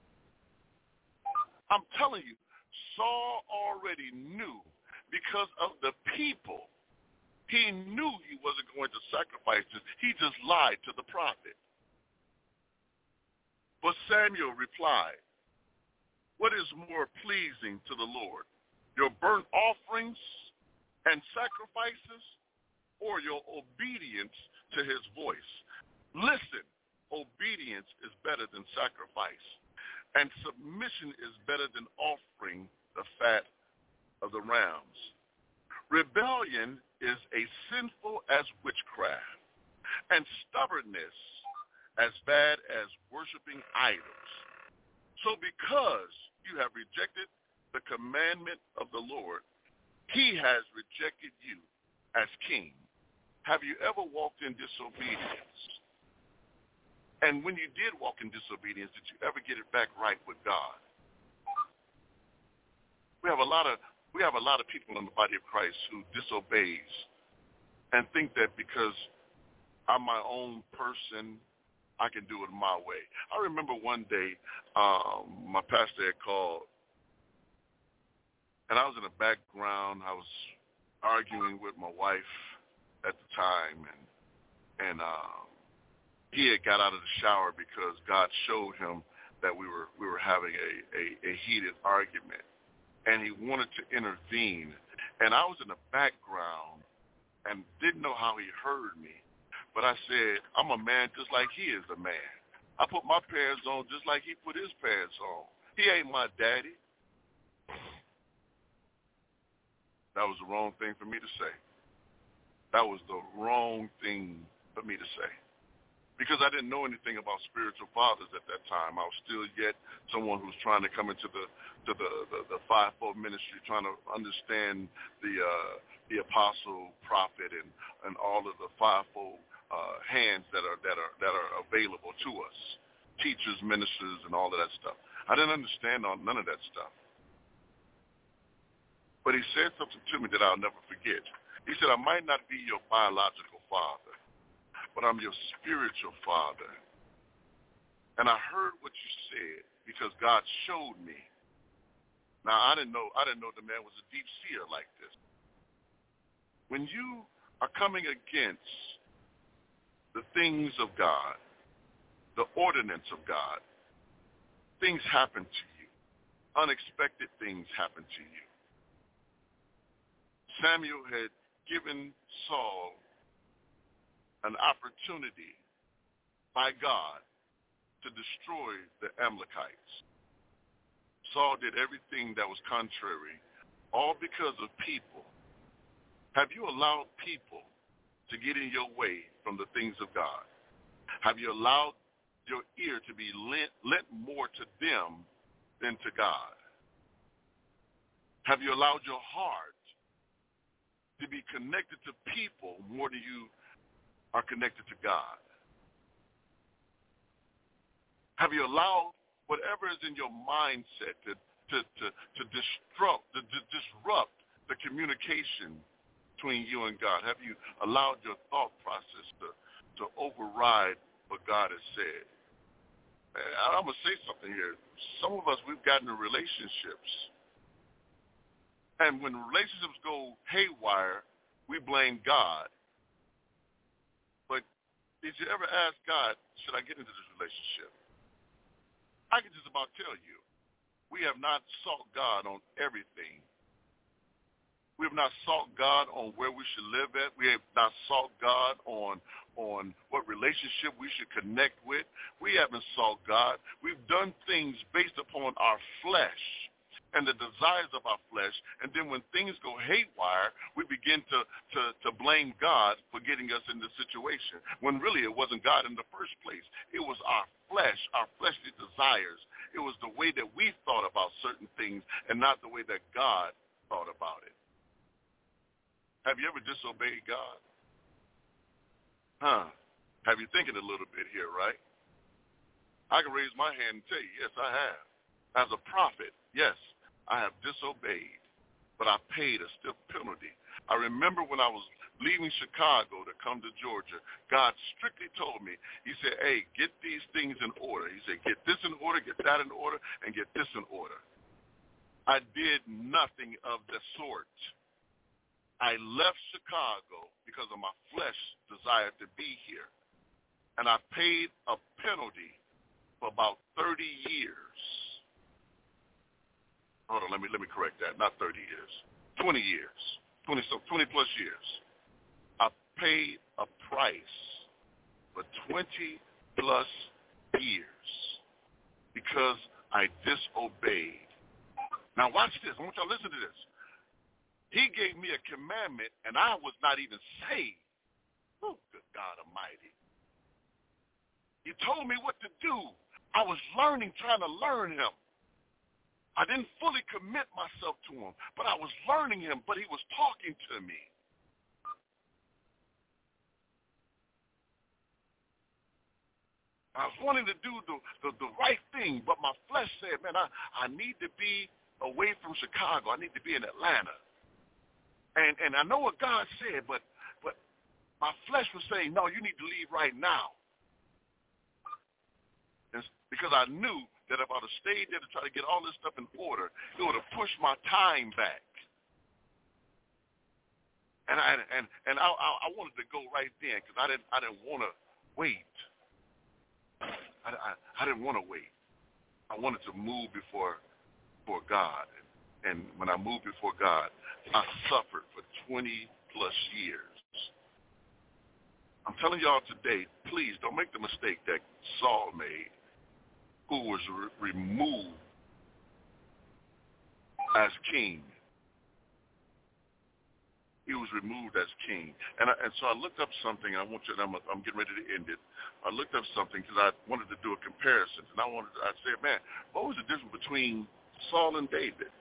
I'm telling you, Saul already knew because of the people. He knew he wasn't going to sacrifice this. He just lied to the prophet. But Samuel replied, "What is more pleasing to the Lord, your burnt offerings and sacrifices, or your obedience to his voice? Listen, obedience is better than sacrifice, and submission is better than offering the fat of the rams. Rebellion is as sinful as witchcraft, and stubbornness as bad as worshiping idols. So because you have rejected the commandment of the Lord, he has rejected you as king. Have you ever walked in disobedience? And when you did walk in disobedience, did you ever get it back right with God?" We have a lot of we have a lot of people in the body of Christ who disobeys and think that because I'm my own person, I can do it my way. I remember one day um, my pastor had called, and I was in the background. I was arguing with my wife at the time, and and uh, he had got out of the shower because God showed him that we were we were having a, a, a heated argument, and he wanted to intervene. And I was in the background and didn't know how he heard me. But I said, I'm a man just like he is a man. I put my pants on just like he put his pants on. He ain't my daddy. That was the wrong thing for me to say. That was the wrong thing for me to say. Because I didn't know anything about spiritual fathers at that time. I was still yet someone who was trying to come into the to the, the, the fivefold ministry, trying to understand the uh, the apostle, prophet, and, and all of the fivefold Uh, hands that are that are that are available to us, teachers, ministers, and all of that stuff. I didn't understand all, none of that stuff. But he said something to me that I'll never forget. He said, "I might not be your biological father, but I'm your spiritual father. And I heard what you said because God showed me." Now I didn't know I didn't know the man was a deep seer like this. When you are coming against the things of God, the ordinance of God, things happen to you. Unexpected things happen to you. Samuel had given Saul an opportunity by God to destroy the Amalekites. Saul did everything that was contrary, all because of people. Have you allowed people to get in your way from the things of God? Have you allowed your ear to be lent, lent more to them than to God? Have you allowed your heart to be connected to people more than you are connected to God? Have you allowed whatever is in your mindset to to to, to disrupt to, to disrupt the communication between you and God? Have you allowed your thought process to, to override what God has said? And I'm going to say something here. Some of us, we've gotten in relationships, and when relationships go haywire, we blame God. But did you ever ask God, should I get into this relationship? I can just about tell you, we have not sought God on everything. We have not sought God on where we should live at. We have not sought God on, on what relationship we should connect with. We haven't sought God. We've done things based upon our flesh and the desires of our flesh, and then when things go haywire, we begin to, to, to blame God for getting us in this situation, when really it wasn't God in the first place. It was our flesh, our fleshly desires. It was the way that we thought about certain things and not the way that God thought about it. Have you ever disobeyed God? Huh? Have you thinking a little bit here, right? I can raise my hand and tell you, yes, I have. As a prophet, yes, I have disobeyed, but I paid a stiff penalty. I remember when I was leaving Chicago to come to Georgia, God strictly told me, he said, hey, get these things in order. He said, get this in order, get that in order, and get this in order. I did nothing of the sort. I left Chicago because of my flesh desire to be here, and I paid a penalty for about thirty years. Hold on, let me let me correct that. Not thirty years, twenty years, twenty so twenty plus years. I paid a price for twenty plus years because I disobeyed. Now watch this. I want y'all to listen to this. He gave me a commandment, and I was not even saved. Oh, good God Almighty. He told me what to do. I was learning, trying to learn him. I didn't fully commit myself to him, but I was learning him, but he was talking to me. I was wanting to do the, the, the right thing, but my flesh said, man, I, I need to be away from Chicago. I need to be in Atlanta. And and I know what God said, but but my flesh was saying, no, you need to leave right now. And because I knew that if I would have stayed there to try to get all this stuff in order, it would have pushed my time back. And I and and I I wanted to go right then because I didn't I didn't want to wait. I, I I didn't want to wait. I wanted to move before before God. And when I moved before God, I suffered for twenty plus years. I'm telling y'all today, please don't make the mistake that Saul made, who was re- removed as king. He was removed as king. And, I, and so I looked up something. I want you, I'm, I'm getting ready to end it. I looked up something because I wanted to do a comparison. And I wanted, to, I said, man, what was the difference between Saul and David?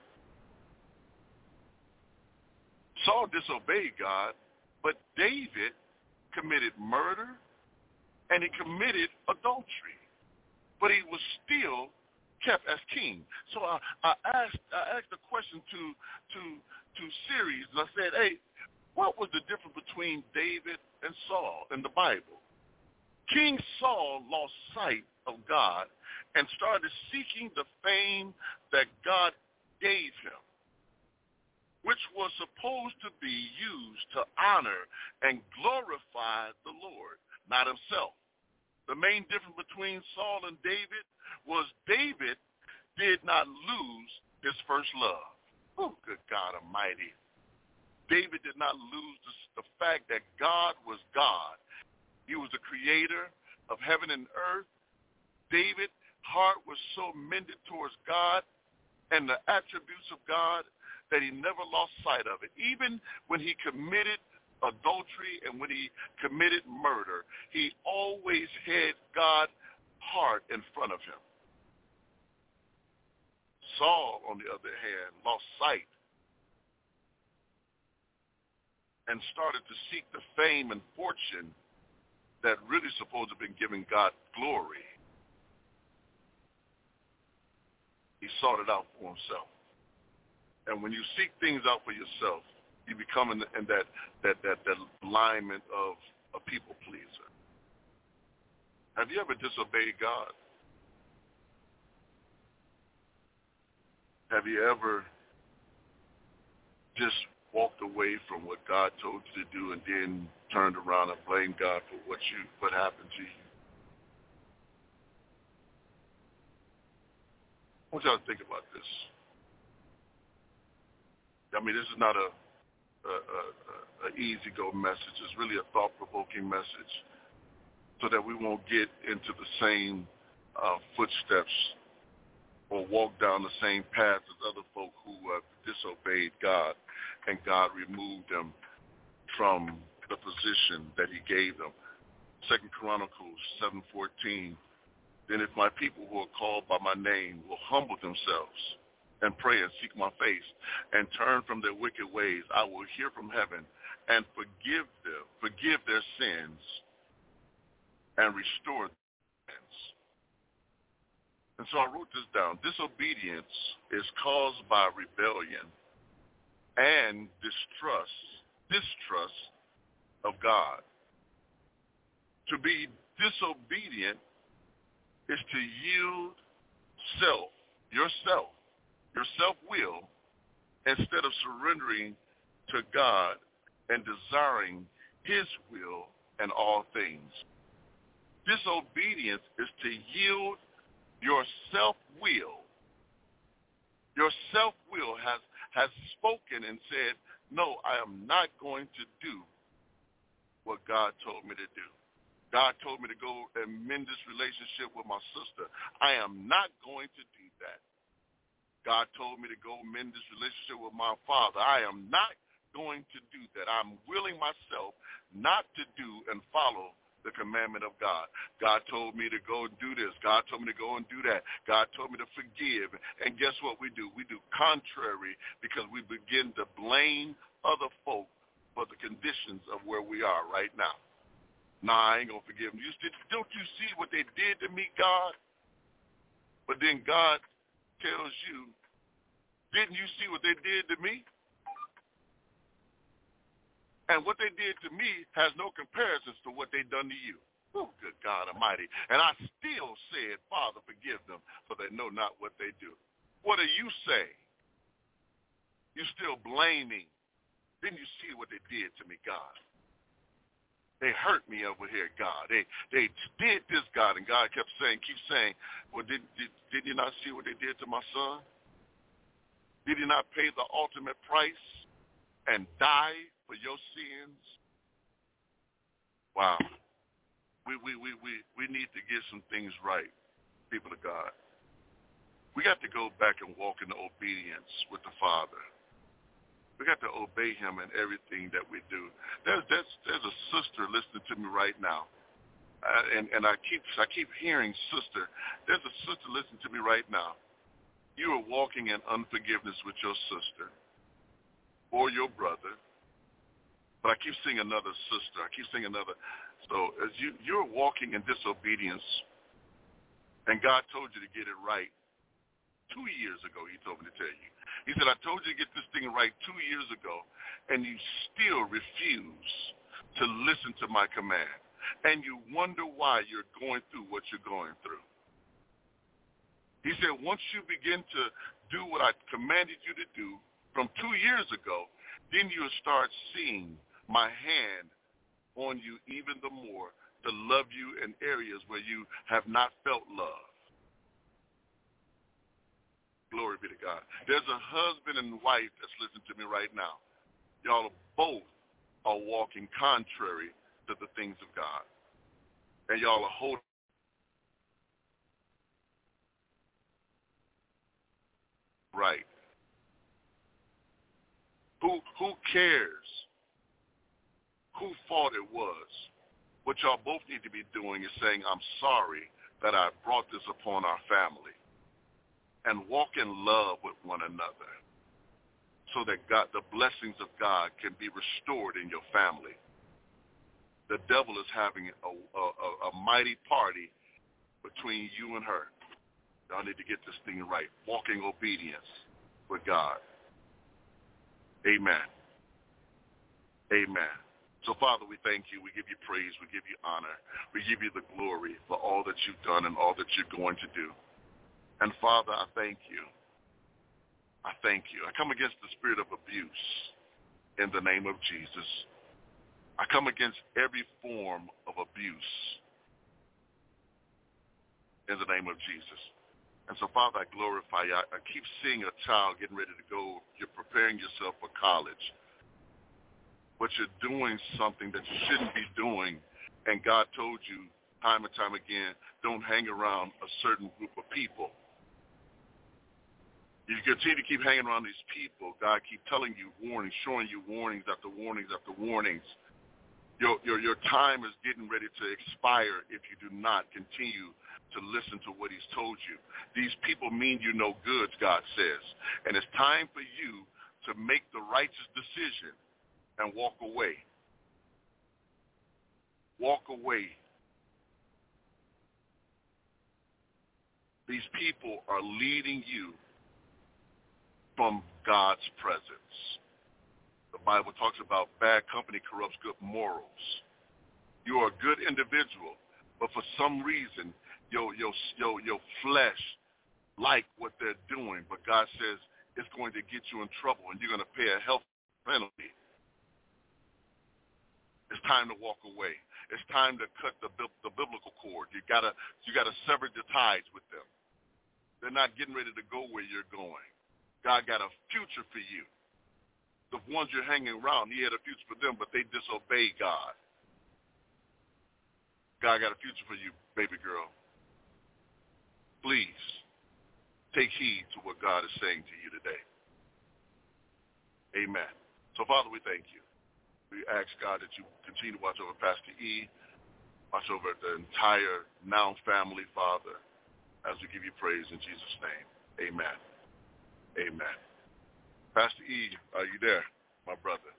Saul disobeyed God, but David committed murder and he committed adultery, but he was still kept as king. So I, I asked I asked a question to to to Ceres, and I said, hey, what was the difference between David and Saul in the Bible? King Saul lost sight of God and started seeking the fame that God gave him, which was supposed to be used to honor and glorify the Lord, not himself. The main difference between Saul and David was David did not lose his first love. Oh, good God Almighty. David did not lose the, the fact that God was God. He was the creator of heaven and earth. David's heart was so mended towards God and the attributes of God that he never lost sight of it. Even when he committed adultery and when he committed murder, he always had God's heart in front of him. Saul, on the other hand, lost sight and started to seek the fame and fortune that really supposed to have been giving God glory. He sought it out for himself. And when you seek things out for yourself, you become in, in that, that, that, that alignment of a people pleaser. Have you ever disobeyed God? Have you ever just walked away from what God told you to do and then turned around and blamed God for what you what happened to you? I want y'all to think about this. I mean, this is not a, a, a, a easy-go message. It's really a thought-provoking message so that we won't get into the same uh, footsteps or walk down the same path as other folk who uh, disobeyed God, and God removed them from the position that he gave them. Second Chronicles seven fourteen, then if my people who are called by my name will humble themselves and pray and seek my face and turn from their wicked ways, I will hear from heaven and forgive them, forgive their sins and restore their sins. And so I wrote this down. Disobedience is caused by rebellion and distrust, distrust of God. To be disobedient is to yield self, yourself, your self-will, instead of surrendering to God and desiring his will in all things. Disobedience is to yield your self-will. Your self-will has, has spoken and said, no, I am not going to do what God told me to do. God told me to go and mend this relationship with my sister. I am not going to do that. God told me to go mend this relationship with my father. I am not going to do that. I'm willing myself not to do and follow the commandment of God. God told me to go and do this. God told me to go and do that. God told me to forgive. And guess what we do? We do contrary because we begin to blame other folk for the conditions of where we are right now. Nah, I ain't going to forgive them. You, don't you see what they did to me, God? But then God tells you, didn't you see what they did to me? And what they did to me has no comparisons to what they done to you. Oh, good God Almighty. And I still said, Father, forgive them, for they know not what they do. What do you say? You're still blaming. Didn't you see what they did to me, God? They hurt me over here, God. They they did this, God. And God kept saying, keep saying, well, did, did, did you not see what they did to my son? Did he not pay the ultimate price and die for your sins? Wow. We, we, we, we, we need to get some things right, people of God. We got to go back and walk in obedience with the Father. We got to obey him in everything that we do. There's, there's, there's a sister listening to me right now. Uh, and, and I keep I keep hearing sister. There's a sister listening to me right now. You are walking in unforgiveness with your sister or your brother. But I keep seeing another sister. I keep seeing another. So as you, you're walking in disobedience, and God told you to get it right two years ago, he told me to tell you. He said, I told you to get this thing right two years ago, and you still refuse to listen to my command. And you wonder why you're going through what you're going through. He said, once you begin to do what I commanded you to do from two years ago, then you'll start seeing my hand on you even the more to love you in areas where you have not felt love. Glory be to God. There's a husband and wife that's listening to me right now. Y'all both are walking contrary to the things of God. And y'all are holding right? Who who cares who fault it was? What y'all both need to be doing is saying, I'm sorry that I brought this upon our family, and walk in love with one another so that God, the blessings of God can be restored in your family. The devil is having a, a, a mighty party between you and her. Y'all need to get this thing right. Walking obedience with God. Amen. Amen. So, Father, we thank you. We give you praise. We give you honor. We give you the glory for all that you've done and all that you're going to do. And, Father, I thank you. I thank you. I come against the spirit of abuse in the name of Jesus. I come against every form of abuse in the name of Jesus. And so, Father, I glorify you. I, I keep seeing a child getting ready to go. You're preparing yourself for college. But you're doing something that you shouldn't be doing. And God told you time and time again, don't hang around a certain group of people. You continue to keep hanging around these people. God keep telling you warnings, showing you warnings after warnings after warnings. Your, your, your time is getting ready to expire if you do not continue to listen to what he's told you. These people mean you no goods, God says. And it's time for you to make the righteous decision and walk away. Walk away. These people are leading you from God's presence. The Bible talks about bad company corrupts good morals. You are a good individual, but for some reason, your, your, your, your flesh like what they're doing, but God says it's going to get you in trouble and you're going to pay a health penalty. It's time to walk away. It's time to cut the the biblical cord. You gotta you gotta sever the ties with them. They're not getting ready to go where you're going. God got a future for you. The ones you're hanging around, he had a future for them, but they disobeyed God. God got a future for you, baby girl. Please take heed to what God is saying to you today. Amen. So, Father, we thank you. We ask, God, that you continue to watch over Pastor E, watch over the entire Now family, Father, as we give you praise in Jesus' name. Amen. Amen. Pastor E, are you there, my brother?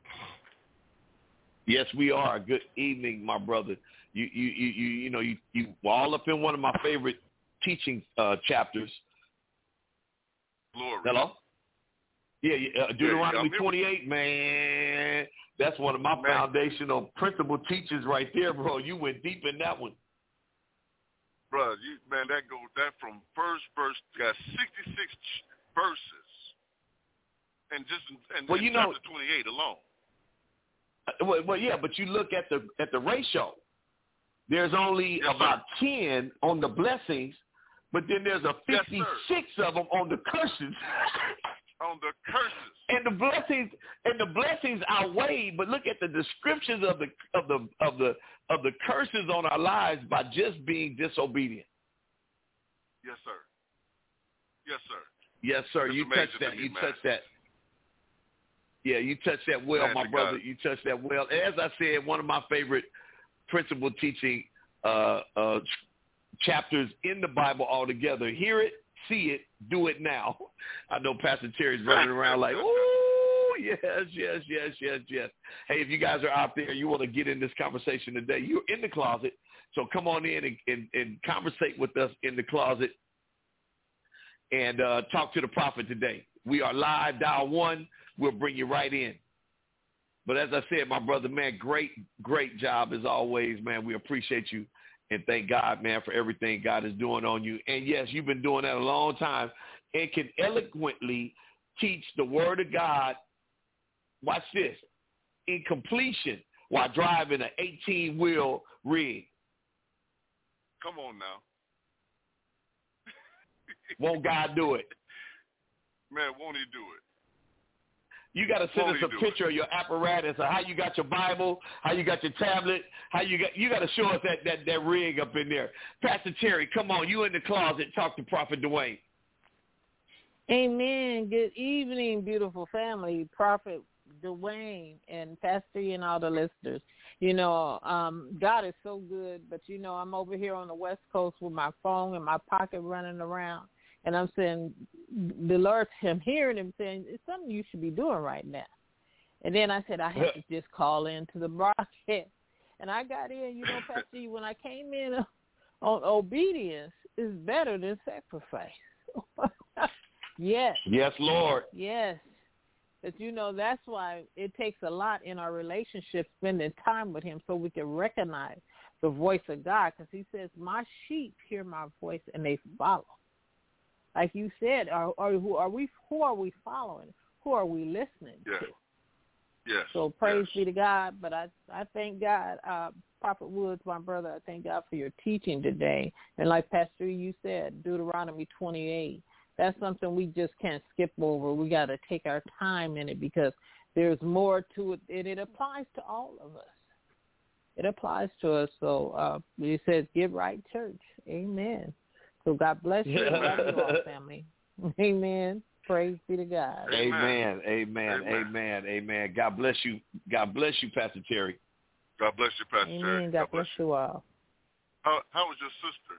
Yes, we are. Good evening, my brother. You, you, you, you, you know, you, you were all up in one of my favorite teaching uh, chapters. Glory. Hello? Yeah, uh, Deuteronomy yeah, twenty-eight, man. That's one of my man. foundational principal teachers right there, bro. You went deep in that one. Bro, you, man, that goes that from first verse, got sixty-six verses. And just and, well, and you know, chapter twenty-eight alone. Well, well, yeah, but you look at the at the ratio. There's only yes, about sir. ten on the blessings, but then there's a fifty-six yes, of them on the curses. On the curses. And the blessings and the blessings outweigh, but look at the descriptions of the of the of the of the curses on our lives by just being disobedient. Yes, sir. Yes, sir. Yes, sir. It's you touched that. Me, you man. touched that. Yeah, you touched that well, man, my brother. God. You touched that well. As I said, one of my favorite principal teaching uh, uh, chapters in the Bible altogether. Hear it, see it, do it now. I know Pastor Terry's running around like, oh, yes, yes, yes, yes, yes. Hey, if you guys are out there, you want to get in this conversation today, you're in the closet, so come on in and, and, and conversate with us in the closet and uh, talk to the prophet today. We are live, dial one. We'll bring you right in. But as I said, my brother, man, great, great job as always, man. We appreciate you. And thank God, man, for everything God is doing on you. And, yes, you've been doing that a long time and can eloquently teach the word of God, watch this, in completion while driving an eighteen-wheel rig. Come on now. Won't God do it? Man, won't he do it? You got to send us a picture it? of your apparatus, of how you got your Bible, how you got your tablet, how you got you got to show us that, that, that rig up in there. Pastor Terry, come on, you in the closet, talk to Prophet Dwayne. Amen. Good evening, beautiful family. Prophet Dwayne and Pastor E and all the listeners. You know, um, God is so good, but, you know, I'm over here on the West Coast with my phone in my pocket running around, and I'm saying, the Lord, I'm hearing him saying, it's something you should be doing right now. And then I said, I have to just call into the broadcast. And I got in, you know, Pastor E, when I came in uh, on obedience is better than sacrifice. Yes. Yes, Lord. Yes. But, you know, that's why it takes a lot in our relationship, spending time with him so we can recognize the voice of God, because he says, my sheep hear my voice and they follow. Like you said, are, are, who, are we, who are we following? Who are we listening yes. to? Yes. So praise yes. be to God. But I, I thank God, uh, Prophet Woods, my brother, I thank God for your teaching today. And like Pastor, you said, Deuteronomy twenty-eight, that's something we just can't skip over. We got to take our time in it because there's more to it, and it applies to all of us. It applies to us. So uh, it says, get right, church. Amen. So God bless you. Love you all, family. Amen. Praise be to God. Amen. Amen. Amen. Amen. Amen. God bless you. God bless you, Pastor Terry. God bless you, Pastor Amen. Terry. God, God bless you all. How, how was your sister?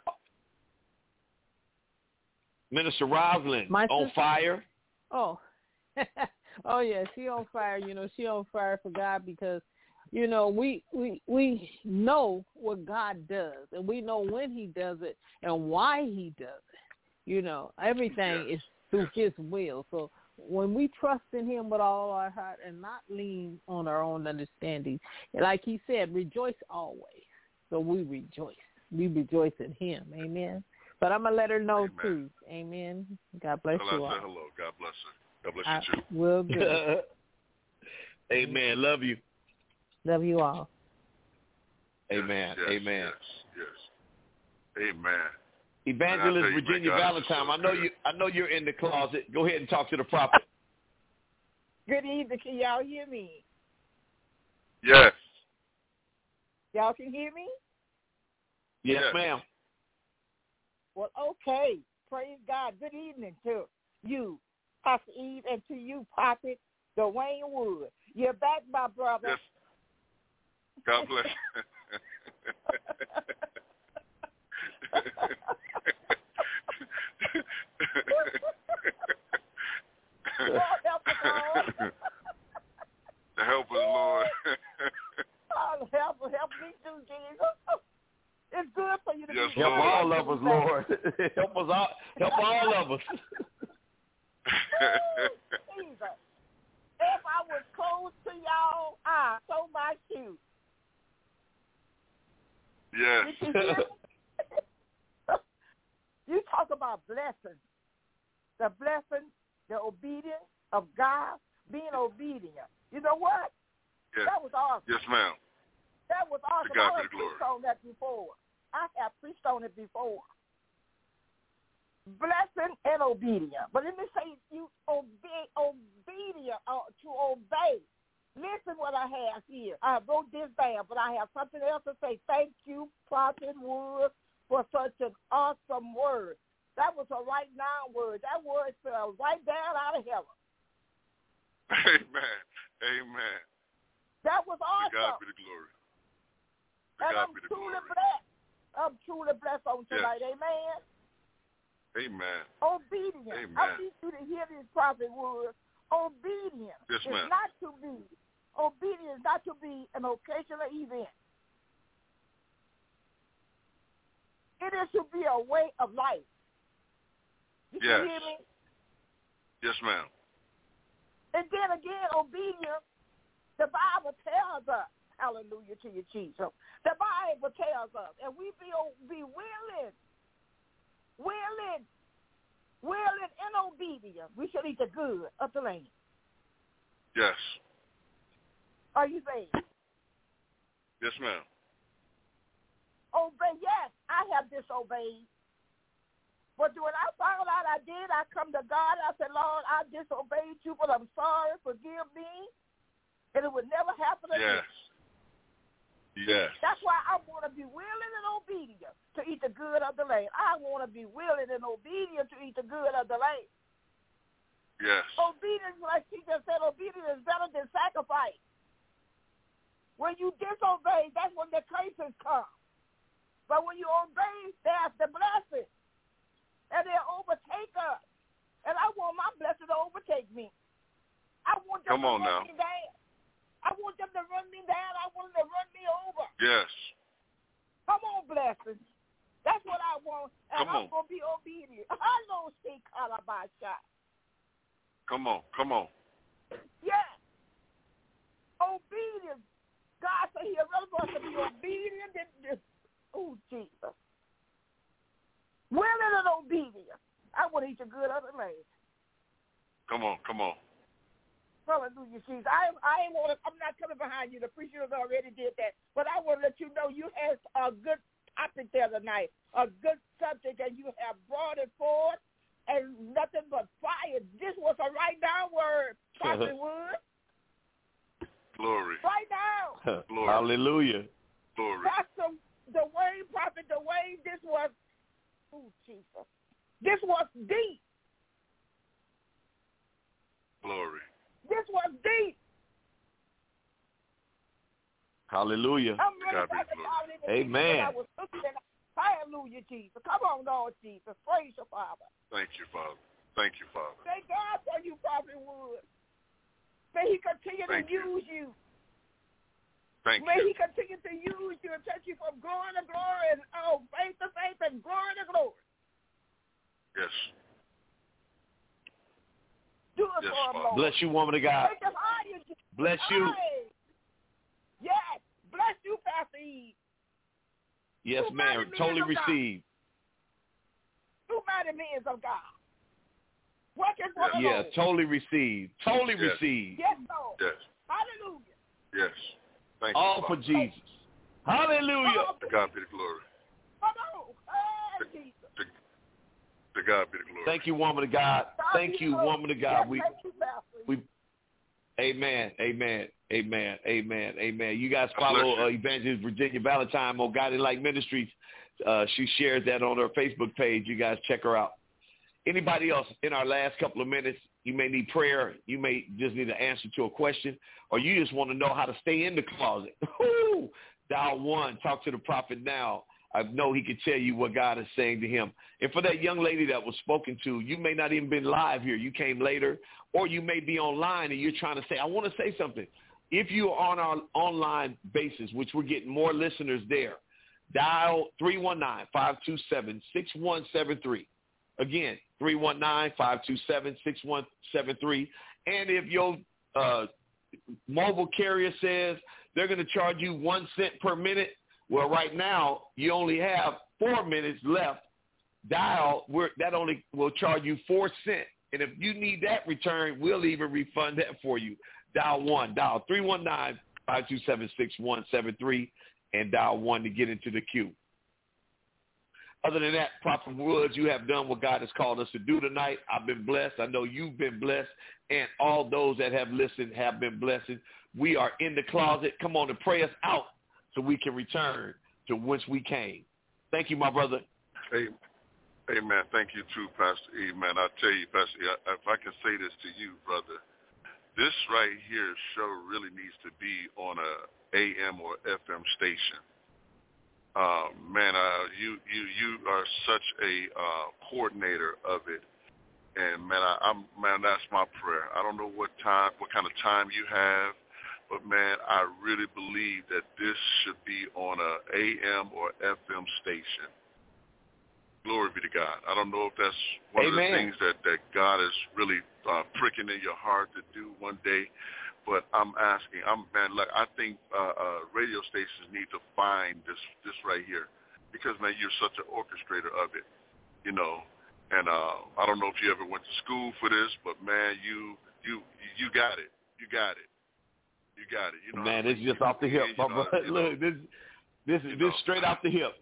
Minister Rosalind, My on sister, fire. Oh, oh yeah, she on fire. You know, she on fire for God because, you know, we we we know what God does, and we know when He does it and why He does it. You know, everything yes. is through His will. So when we trust in Him with all our heart and not lean on our own understanding, like He said, rejoice always. So we rejoice. We rejoice in Him. Amen. But I'm going to let her know, Amen. too. Amen. God bless Tell you all. I said hello. God bless her. God bless I you, too. will do. Amen. Love you. Love you all. Amen. Yes, Amen. Yes, yes. Amen. Evangelist you, Virginia man, Valentine, so I know good. you. I know you're in the closet. Go ahead and talk to the prophet. Good evening. Can y'all hear me? Yes. Y'all can hear me? Yes, Yes. ma'am. Well, okay. Praise God. Good evening to you, Pastor Eve, and to you, Prophet Dwayne Wood. You're back, my brother. Yes. God bless Lord help us, Lord. The help us, Lord. Oh, help, help me too, Jesus. It's good for you to Yes, be Help Lord. all of us, Lord. help us all. Help all of us. Jesus. If I was close to y'all, I sold my shoes. Yes. Did you hear me? You talk about blessings. The blessing, the obedience of God, being obedient. You know what? Yes. That was awesome. Yes, ma'am. That was awesome. To God I be have the glory. preached on that before. I have preached on it before. Blessing and obedience. But let me say, you obey, obedient uh, to obey. Listen what I have here. I wrote this down, but I have something else to say. Thank you, Prophet Wood, for such an awesome word. That was a right now word. That word fell right down out of heaven. Amen. Amen. That was awesome. To God be the glory. To and God I'm be the truly glory. blessed. I'm truly blessed on tonight. Yes. Amen. Amen. Obedience. Amen. I need you to hear this, Prophet Wood. Obedience Yes, is ma'am. not to be. Obedience is not to be an occasional event. It is to be a way of life. You Yes. can hear me? Yes, ma'am. And then again, obedience, the Bible tells us, hallelujah to you, Jesus. The Bible tells us, and we be, be willing, willing, willing and obedient. We should eat the good of the land. Yes. Are you saying? Yes, ma'am. Obey, yes, I have disobeyed. But when I found out I did, I come to God. I said, Lord, I disobeyed you, but I'm sorry. Forgive me. And it would never happen again. Yes. Yes. That's why I want to be willing and obedient to eat the good of the land. I want to be willing and obedient to eat the good of the land. Yes. Obedience, like she just said, obedience is better than sacrifice. When you disobey, that's when the curses come. But when you obey, there's the blessing. And they'll overtake us. And I want my blessing to overtake me. I want them Come to on run now. me down. I want them to run me down. I want them to run me over. Yes. Come on, blessings. That's what I want. And Come I'm going to be obedient. I know she caught a by shot. Come on. Come on. Yes. Obedience. God said he rather for us to be obedient than this. Oh, Jesus. Willing and obedient. I want to eat a good other land. Come on. Come on. Hallelujah, Jesus. I, I ain't want to, I'm not coming behind you. The preacher has already did that. But I want to let you know you had a good topic there tonight, a good subject, and you have brought it forth, and nothing but fire. This was a right down word, Prophet Wood. Glory. Right now. Glory. Hallelujah. Glory. Pastor Dwayne, Prophet Dwayne, this was, oh, Jesus. This was deep. Glory. This was deep. Hallelujah. I'm ready God be to glory. Amen. I was looking. Hallelujah, Jesus. Come on, Lord Jesus. Praise your Father. Thank you, Father. Thank you, Father. Thank God for you, Prophet Wood. May he continue Thank to you. use you. Thank May you. he continue to use you and take you from glory to glory and oh, faith to faith and glory to glory. Yes. Do it Yes, for him, Father. Lord. Bless you, woman of God. Take him higher, Jesus. Bless you. Hey. Yes. Bless you, Pastor Eve. Yes, Two ma'am. mighty men Totally of God. received. Two mighty men of God. Working for the Yeah, Lord. totally received. Totally Yes. received. Yes, Lord. Yes. Hallelujah. Yes. Thank All you, for Father. Jesus. Hallelujah. Oh, To God be the glory. come on. Hey, Jesus. To, to God be the glory. Thank you, woman of God. Thank you, woman of God. Yes, We, thank you, Pastor. we, amen, amen, amen, amen, amen. You guys God bless follow you. uh, Evangelist Virginia Valentine on Guiding Light Ministries. Uh, she shares that on her Facebook page. You guys check her out. Anybody else in our last couple of minutes, you may need prayer. You may just need an answer to a question, or you just want to know how to stay in the closet. Woo! Dial one. Talk to the prophet now. I know he can tell you what God is saying to him. And for that young lady that was spoken to, you may not even been live here. You came later, or you may be online and you're trying to say, I want to say something. If you are on our online basis, which we're getting more listeners there, dial three one nine, five two seven, six one seven three. Again, three one nine, five two seven, six one seven three. And if your uh, mobile carrier says they're going to charge you one cent per minute, well, right now you only have four minutes left. Dial, we're, that only will charge you four cents. And if you need that return, we'll even refund that for you. Dial one, dial three one nine, five two seven, six one seven three, and dial one to get into the queue. Other than that, Prophet Woods, you have done what God has called us to do tonight. I've been blessed. I know you've been blessed, and all those that have listened have been blessed. We are in the closet. Come on and pray us out so we can return to whence we came. Thank you, my brother. Hey, amen. Thank you, too, Pastor E. Man, I tell you, Pastor E, if I can say this to you, brother, this right here show really needs to be on a A M or F M station. Uh, man, uh, you you you are such a uh, coordinator of it, and man, I, I'm man, that's my prayer. I don't know what time, what kind of time you have, but man, I really believe that this should be on a A M or F M station. Glory be to God. I don't know if that's one Amen. of the things that, that God is really uh, pricking in your heart to do one day. But I'm asking, I'm man, like I think uh, uh, radio stations need to find this this right here, because man, you're such an orchestrator of it, you know. And uh, I don't know if you ever went to school for this, but man, you you you got it, you got it, you got it. You know, Man, it's just off the hip, my know, brother. Look, this this is this know. straight off the hip.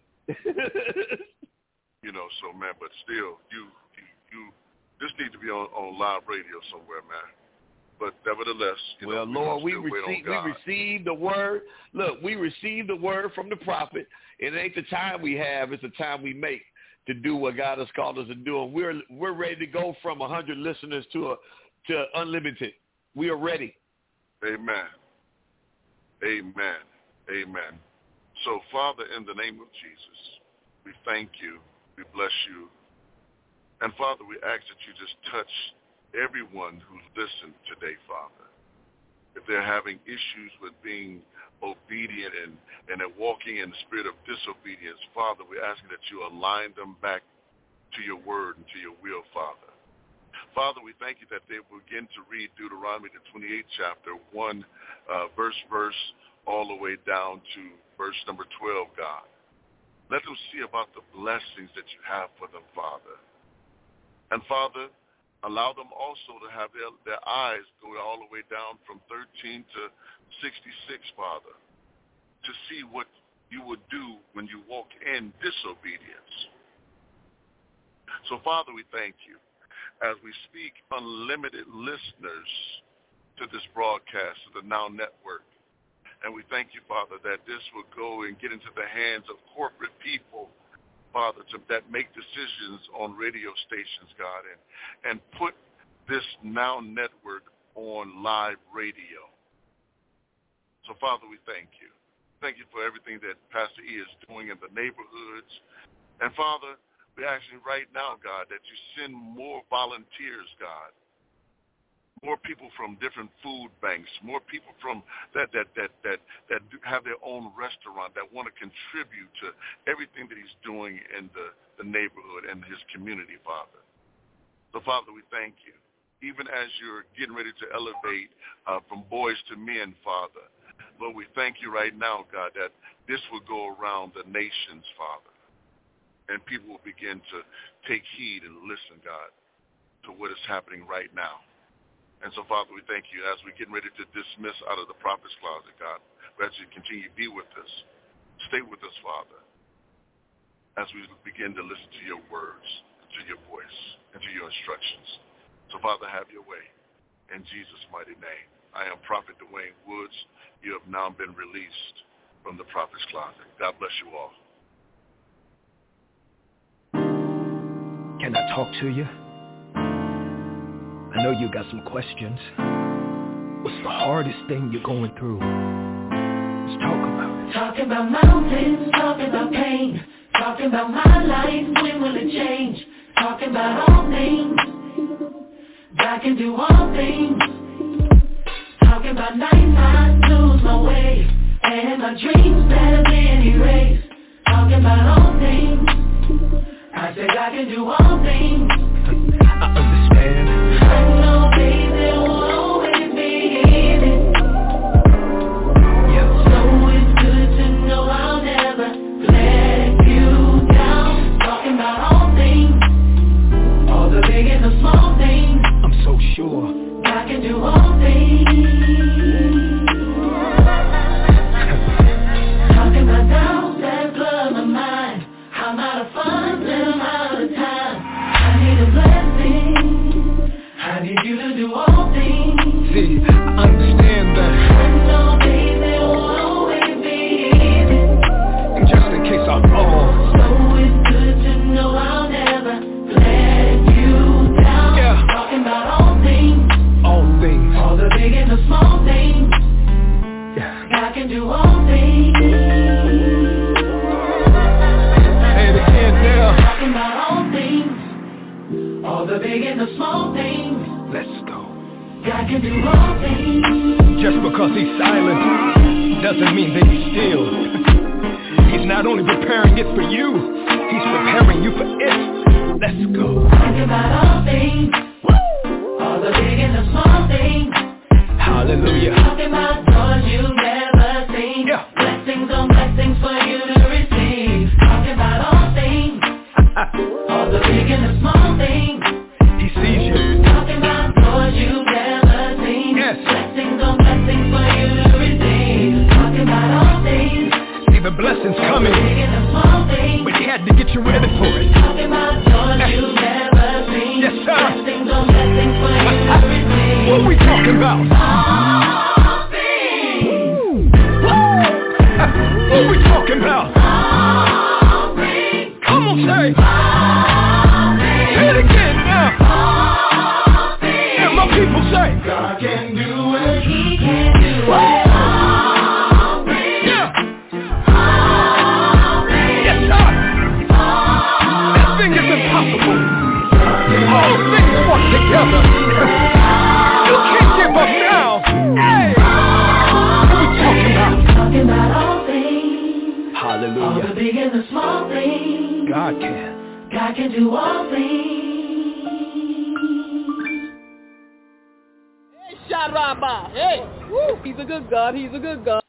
You know, so man, but still, you you, you this needs to be on, on live radio somewhere, man. But nevertheless, you well, know, Lord, we we receive wait on we God. received the word. Look, we received the word from the prophet. It ain't the time we have; it's the time we make to do what God has called us to do. And we're we're ready to go from a hundred listeners to a to unlimited. We are ready. Amen. Amen. Amen. So, Father, in the name of Jesus, we thank you. We bless you. And, Father, we ask that you just touch everyone who listened today, Father. If they're having issues with being obedient and, and they're walking in the spirit of disobedience, Father, we're asking that you align them back to your word and to your will, Father. Father, we thank you that they will begin to read Deuteronomy, the twenty-eighth chapter, one uh, verse, verse, all the way down to verse number twelve, God. Let them see about the blessings that you have for them, Father. And, Father, allow them also to have their, their eyes go all the way down from thirteen to sixty-six, Father, to see what you would do when you walk in disobedience. So, Father, we thank you as we speak unlimited listeners to this broadcast of the Now Network. And we thank you, Father, that this will go and get into the hands of corporate people, Father, to, that make decisions on radio stations, God, and, and put this Now Network on live radio. So, Father, we thank you. Thank you for everything that Pastor E is doing in the neighborhoods. And, Father, we're asking right now, God, that you send more volunteers, God, more people from different food banks, more people from that that that that that have their own restaurant that want to contribute to everything that he's doing in the, the neighborhood and his community, Father. So, Father, we thank you. Even as you're getting ready to elevate uh, from boys to men, Father, Lord, we thank you right now, God, that this will go around the nations, Father, and people will begin to take heed and listen, God, to what is happening right now. And so, Father, we thank you as we're getting ready to dismiss out of the prophet's closet, God. We ask you to continue to be with us. Stay with us, Father, as we begin to listen to your words, to your voice, and to your instructions. So, Father, have your way. In Jesus' mighty name. I am Prophet Dwayne Woods. You have now been released from the prophet's closet. God bless you all. Can I talk to you? I know you got some questions. What's the hardest thing you're going through? Let's talk about it. Talking about mountains, talking about pain. Talking about my life, when will it change? Talking about all things, God can do all things. Talking about nights I lose my way, and my dreams that have been erased. Talking about all things, I said God can do all things. I understand. I know baby will always be in it. Yeah. So it's good to know I'll never let you down. Talking about all things, all the big and the small things. I'm so sure God can do all things. Talking about doubts that flood my mind. I'm out of funds and I'm out of time. I need a blessing. I need you to do all things. See, I understand that. I know baby will always be in it. And just in case I fall, So it's good to know I'll never let you down. Yeah. Talking about all things, all things. all the big and the small things. Yeah. God can do all things. Say it again now. Talking about all things, all the big and the small things. Let's go. God can do all things. Just because he's silent doesn't mean that he's still. He's not only preparing it for you, he's preparing you for it. Let's go. Talking about all things, all the big and the small things. Hallelujah. Talking about doors you've never seen. Yeah. Blessings on blessings for you to receive. Talking about all things, all the big and the small things. He sees you. Talking about doors you've never seen. Yes. Blessings on blessings for you to receive. Talking about all things, See the blessings coming, big and the small things. but he had to get you ready for it. Talking about doors you've never seen. Yes, sir. Blessings on blessings for you to receive. What are we talking about? All things. What are we talking about? All things. Come on, say. All things. Say it again now. All things. And my people All things work together. You can't give up now. Hey! What we talking about? Talking about all things. Hallelujah. All the big and the small things. God can. God can do all things. Hey, Sharaba. Hey, woo. He's a good God. He's a good God.